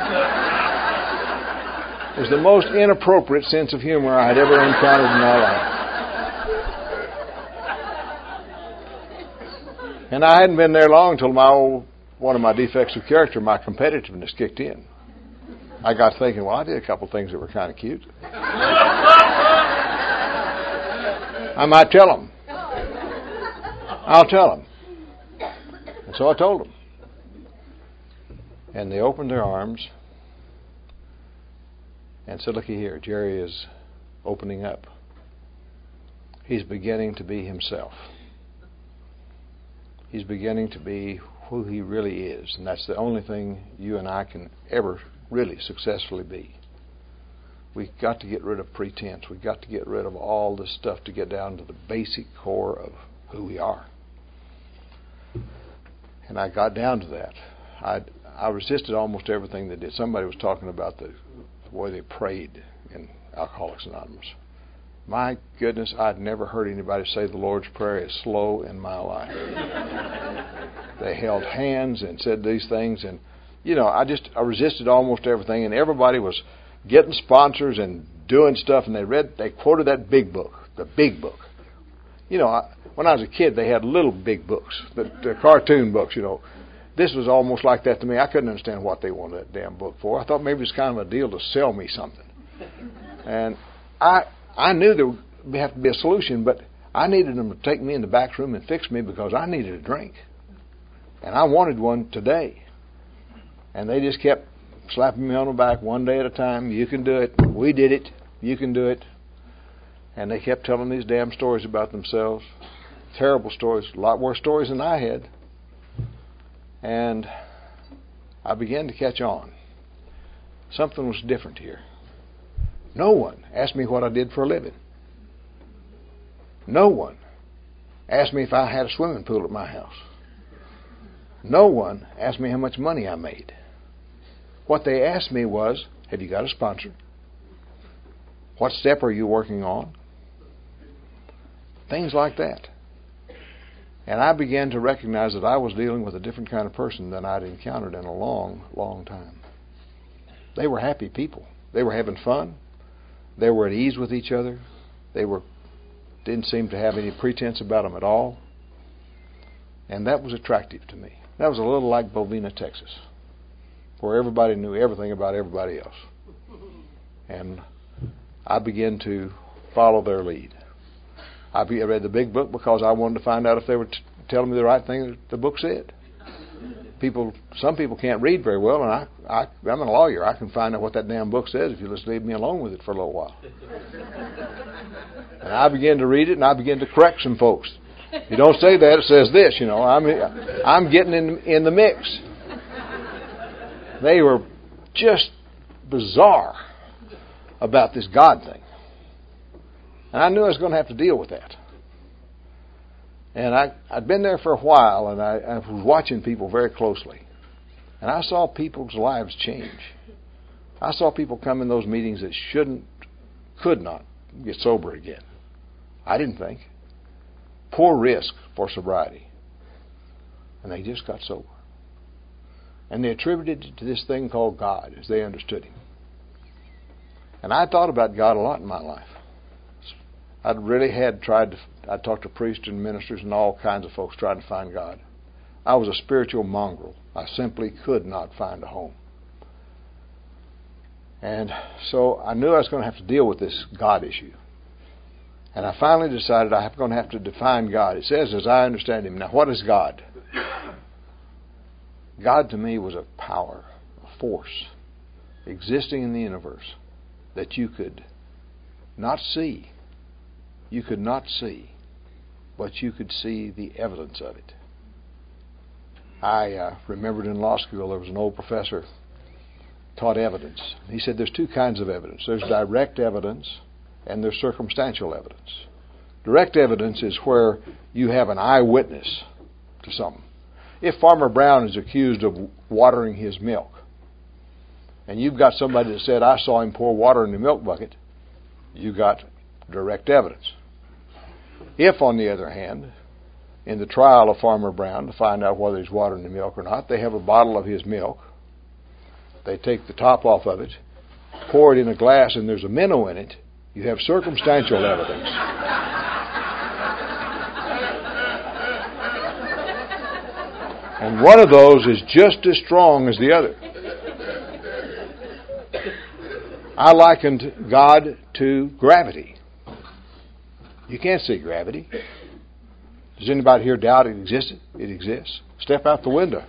It was the most inappropriate sense of humor I had ever encountered in my life. And I hadn't been there long until one of my defects of character, my competitiveness, kicked in. I got thinking, well, I did a couple things that were kind of cute. I might tell them. I'll tell them. And so I told them. And they opened their arms and said, "Looky here, Jerry is opening up. He's beginning to be himself. He's beginning to be who he really is. And that's the only thing you and I can ever really successfully be. We've got to get rid of pretense. We've got to get rid of all this stuff to get down to the basic core of who we are." And I got down to that. I resisted almost everything they did. Somebody was talking about the way they prayed in Alcoholics Anonymous. My goodness, I'd never heard anybody say the Lord's Prayer as slow in my life. They held hands and said these things, and I resisted almost everything, and everybody was getting sponsors and doing stuff, and they quoted that big book, the big book. when I was a kid, they had little big books, the cartoon books, This was almost like that to me. I couldn't understand what they wanted that damn book for. I thought maybe it was kind of a deal to sell me something. And I knew there would have to be a solution, but I needed them to take me in the back room and fix me because I needed a drink. And I wanted one today. And they just kept slapping me on the back one day at a time. You can do it. We did it. You can do it. And they kept telling these damn stories about themselves. Terrible stories. A lot worse stories than I had. And I began to catch on. Something was different here. No one asked me what I did for a living. No one asked me if I had a swimming pool at my house. No one asked me how much money I made. What they asked me was, have you got a sponsor? What step are you working on? Things like that. And I began to recognize that I was dealing with a different kind of person than I'd encountered in a long, long time. They were happy people. They were having fun. They were at ease with each other. Didn't seem to have any pretense about them at all. And that was attractive to me. That was a little like Bovina, Texas, where everybody knew everything about everybody else. And I began to follow their lead. I read the big book because I wanted to find out if they were telling me the right thing that the book said. Some people can't read very well, and I'm a lawyer. I can find out what that damn book says if you just leave me alone with it for a little while. And I began to read it, and I began to correct some folks. You don't say that, it says this, I'm getting in the mix. They were just bizarre about this God thing. And I knew I was going to have to deal with that. And I'd been there for a while, and I was watching people very closely. And I saw people's lives change. I saw people come in those meetings that could not get sober again. I didn't think. Poor risk for sobriety. And they just got sober. And they attributed it to this thing called God, as they understood Him. And I thought about God a lot in my life. I talked to priests and ministers and all kinds of folks trying to find God. I was a spiritual mongrel. I simply could not find a home. And so I knew I was going to have to deal with this God issue. And I finally decided I'm going to have to define God. It says, as I understand Him. Now, what is God? God to me was a power, a force, existing in the universe that you could not see. You could not see, but you could see the evidence of it. I remembered in law school there was an old professor taught evidence. He said there's two kinds of evidence. There's direct evidence and there's circumstantial evidence. Direct evidence is where you have an eyewitness to something. If Farmer Brown is accused of watering his milk, and you've got somebody that said, I saw him pour water in the milk bucket, you got direct evidence. If, on the other hand, in the trial of Farmer Brown, to find out whether he's watering the milk or not, they have a bottle of his milk, they take the top off of it, pour it in a glass, and there's a minnow in it, you have circumstantial evidence. And one of those is just as strong as the other. I likened God to gravity. You can't see gravity. Does anybody here doubt it existed? It exists. Step out the window.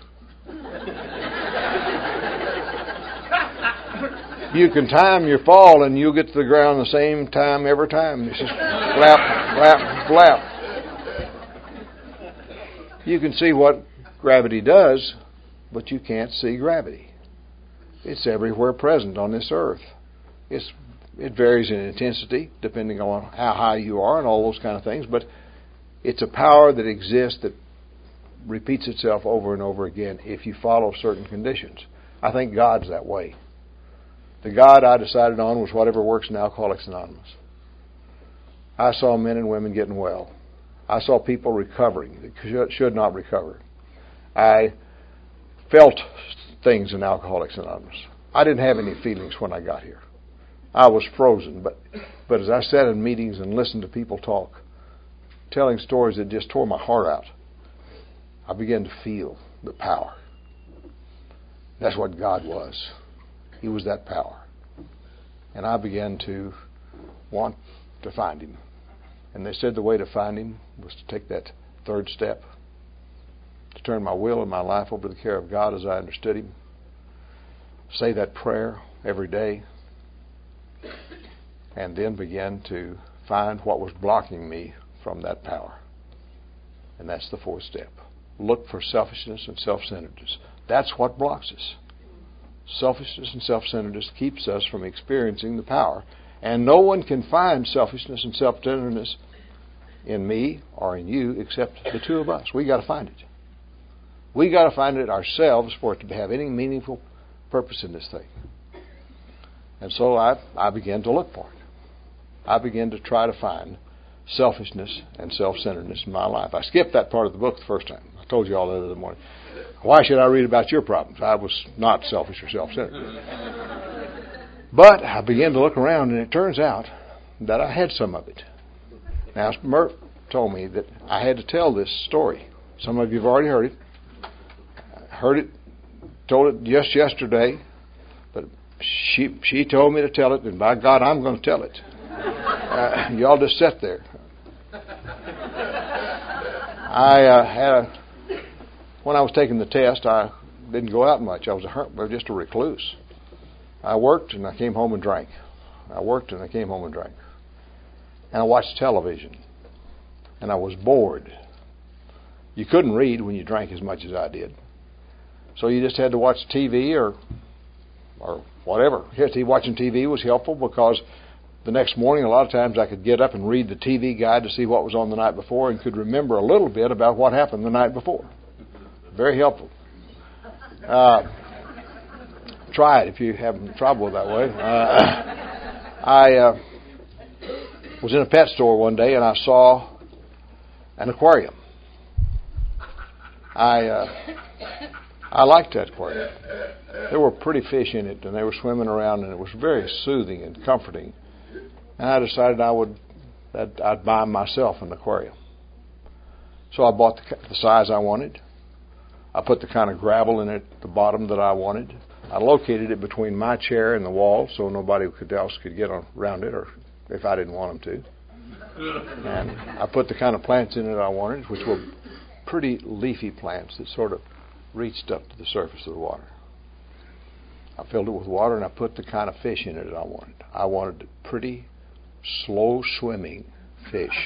You can time your fall and you'll get to the ground the same time every time. It's just flap, flap, flap. You can see what gravity does, but you can't see gravity. It's everywhere present on this earth. It varies in intensity depending on how high you are and all those kind of things, but it's a power that exists that repeats itself over and over again if you follow certain conditions. I think God's that way. The God I decided on was whatever works in Alcoholics Anonymous. I saw men and women getting well. I saw people recovering that should not recover. I felt things in Alcoholics Anonymous. I didn't have any feelings when I got here. I was frozen. But as I sat in meetings and listened to people talk, telling stories that just tore my heart out, I began to feel the power. That's what God was. He was that power. And I began to want to find Him. And they said the way to find Him was to take that third step, to turn my will and my life over to the care of God as I understood Him, say that prayer every day, and then begin to find what was blocking me from that power. And that's the fourth step. Look for selfishness and self-centeredness. That's what blocks us. Selfishness and self-centeredness keeps us from experiencing the power. And no one can find selfishness and self-centeredness in me or in you except the two of us. We got to find it. We got to find it ourselves for it to have any meaningful purpose in this thing. And so I began to look for it. I began to try to find selfishness and self-centeredness in my life. I skipped that part of the book the first time. I told you all that the other morning. Why should I read about your problems? I was not selfish or self-centered. But I began to look around, and it turns out that I had some of it. Now, Mert told me that I had to tell this story. Some of you have already heard it. Told it just yesterday, but she told me to tell it, and by God, I'm going to tell it. Y'all just sit there. When I was taking the test, I didn't go out much. I was just a recluse. I worked and I came home and drank. I worked and I came home and drank. And I watched television. And I was bored. You couldn't read when you drank as much as I did. So you just had to watch TV or whatever. Watching TV was helpful because the next morning, a lot of times I could get up and read the TV guide to see what was on the night before and could remember a little bit about what happened the night before. Very helpful. Try it if you're having trouble that way. I was in a pet store one day and I saw an aquarium. I liked that aquarium. There were pretty fish in it and they were swimming around and it was very soothing and comforting. And I decided I'd buy myself an aquarium. So I bought the size I wanted. I put the kind of gravel in it at the bottom that I wanted. I located it between my chair and the wall so nobody else could get around it, or if I didn't want them to. And I put the kind of plants in it I wanted, which were pretty leafy plants that sort of reached up to the surface of the water. I filled it with water and I put the kind of fish in it that I wanted. I wanted pretty, slow-swimming fish.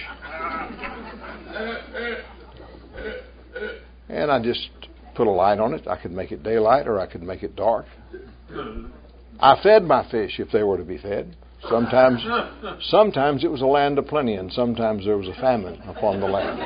And I just put a light on it. I could make it daylight or I could make it dark. I fed my fish if they were to be fed. Sometimes it was a land of plenty and sometimes there was a famine upon the land.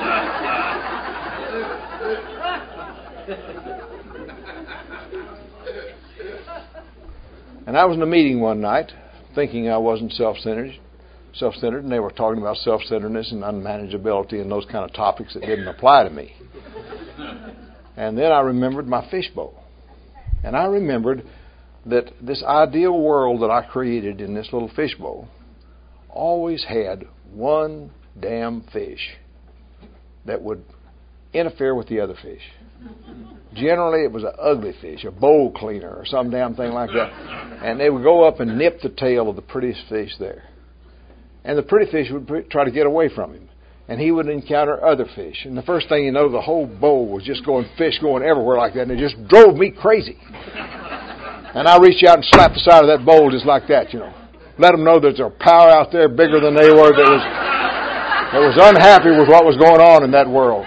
And I was in a meeting one night thinking I wasn't self-centered, and they were talking about self-centeredness and unmanageability and those kind of topics that didn't apply to me. And then I remembered my fishbowl. And I remembered that this ideal world that I created in this little fishbowl always had one damn fish that would interfere with the other fish. Generally, it was an ugly fish, a bowl cleaner or some damn thing like that. And they would go up and nip the tail of the prettiest fish there. And the pretty fish would try to get away from him. And he would encounter other fish. And the first thing you know, the whole bowl was just fish going everywhere like that. And it just drove me crazy. And I reached out and slapped the side of that bowl just like that, Let them know that there's a power out there bigger than they were that was unhappy with what was going on in that world.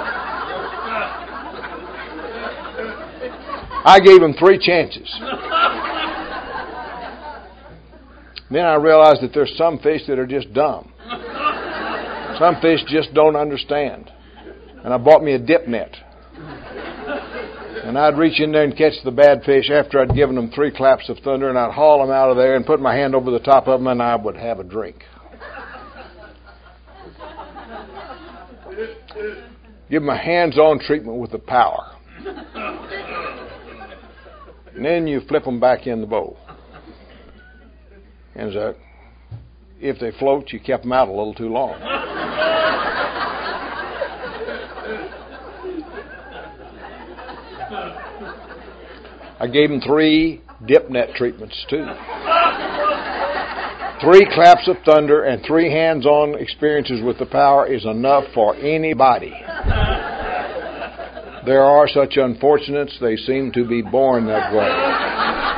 I gave them 3 chances. Then I realized that there's some fish that are just dumb. Some fish just don't understand. And I bought me a dip net. And I'd reach in there and catch the bad fish after I'd given them 3 claps of thunder, and I'd haul them out of there and put my hand over the top of them, and I would have a drink. Give them a hands-on treatment with the power. And then you flip them back in the bowl. And if they float, you kept them out a little too long. I gave him 3 dip net treatments too. 3 claps of thunder and 3 hands-on experiences with the power is enough for anybody. There are such unfortunates, they seem to be born that way.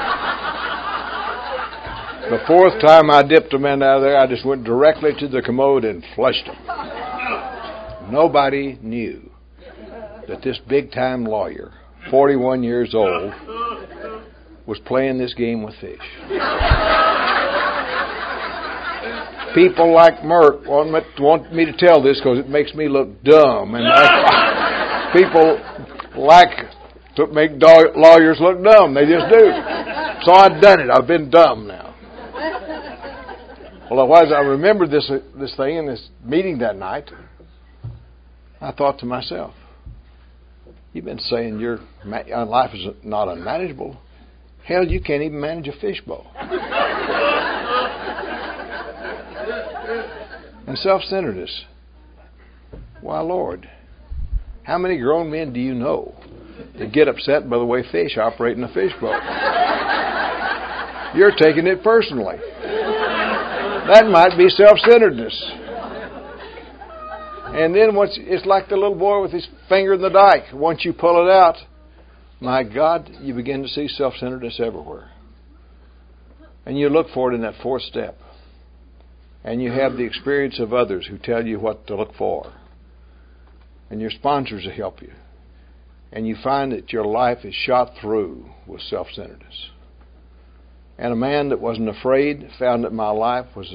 The 4th time I dipped a man out of there, I just went directly to the commode and flushed him. Nobody knew that this big-time lawyer, 41 years old, was playing this game with fish. People like Merck want me to tell this because it makes me look dumb. And people like to make lawyers look dumb. They just do. So I've done it. I've been dumb now. Well, as I remembered this thing in this meeting that night, I thought to myself, you've been saying your life is not unmanageable. Hell, you can't even manage a fishbowl. And self-centeredness. Why, Lord, how many grown men do you know that get upset by the way fish operate in a fishbowl? You're taking it personally. That might be self-centeredness. And then it's like the little boy with his finger in the dike. Once you pull it out, my God, you begin to see self-centeredness everywhere. And you look for it in that 4th step. And you have the experience of others who tell you what to look for. And your sponsors will help you. And you find that your life is shot through with self-centeredness. And a man that wasn't afraid found that my life was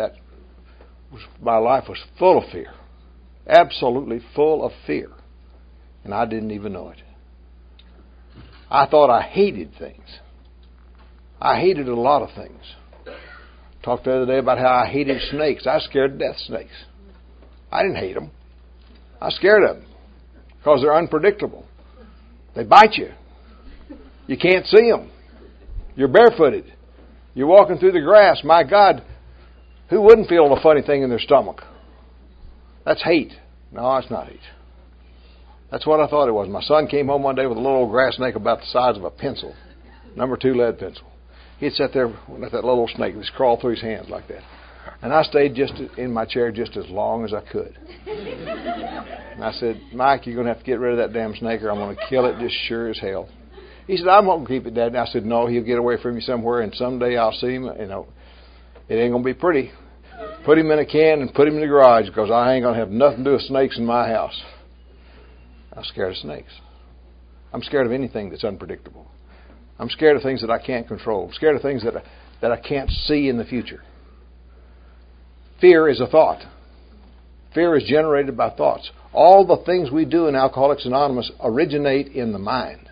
full of fear. Absolutely full of fear. And I didn't even know it. I thought I hated things. I hated a lot of things. Talked the other day about how I hated snakes. I was scared to death of snakes. I didn't hate them. I was scared of them because they're unpredictable. They bite you. You can't see them. You're barefooted. You're walking through the grass. My God, who wouldn't feel a funny thing in their stomach? That's hate. No, it's not hate. That's what I thought it was. My son came home one day with a little grass snake about the size of a pencil, number 2 lead pencil. He'd sat there with that little snake just crawl through his hands like that. And I stayed just in my chair just as long as I could. And I said, Mike, you're going to have to get rid of that damn snake or I'm going to kill it just sure as hell. He said, I'm going to keep it, Dad. And I said, no, he'll get away from you somewhere and someday I'll see him. You know, it ain't going to be pretty. Put him in a can and put him in the garage because I ain't going to have nothing to do with snakes in my house. I'm scared of snakes. I'm scared of anything that's unpredictable. I'm scared of things that I can't control. I'm scared of things that I can't see in the future. Fear is a thought. Fear is generated by thoughts. All the things we do in Alcoholics Anonymous originate in the mind.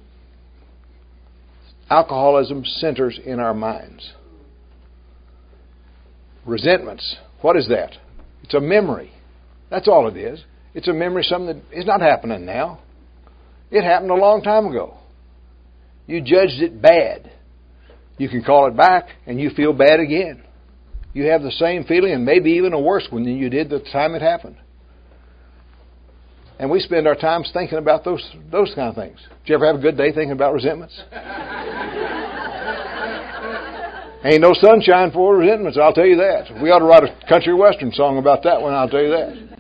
Alcoholism centers in our minds. Resentments, what is that? It's a memory. That's all it is. It's a memory of something that is not happening now. It happened a long time ago. You judged it bad. You can call it back and you feel bad again. You have the same feeling and maybe even a worse one than you did the time it happened. And we spend our time thinking about those kind of things. Did you ever have a good day thinking about resentments? Ain't no sunshine for resentments, I'll tell you that. We ought to write a country western song about that one, I'll tell you that.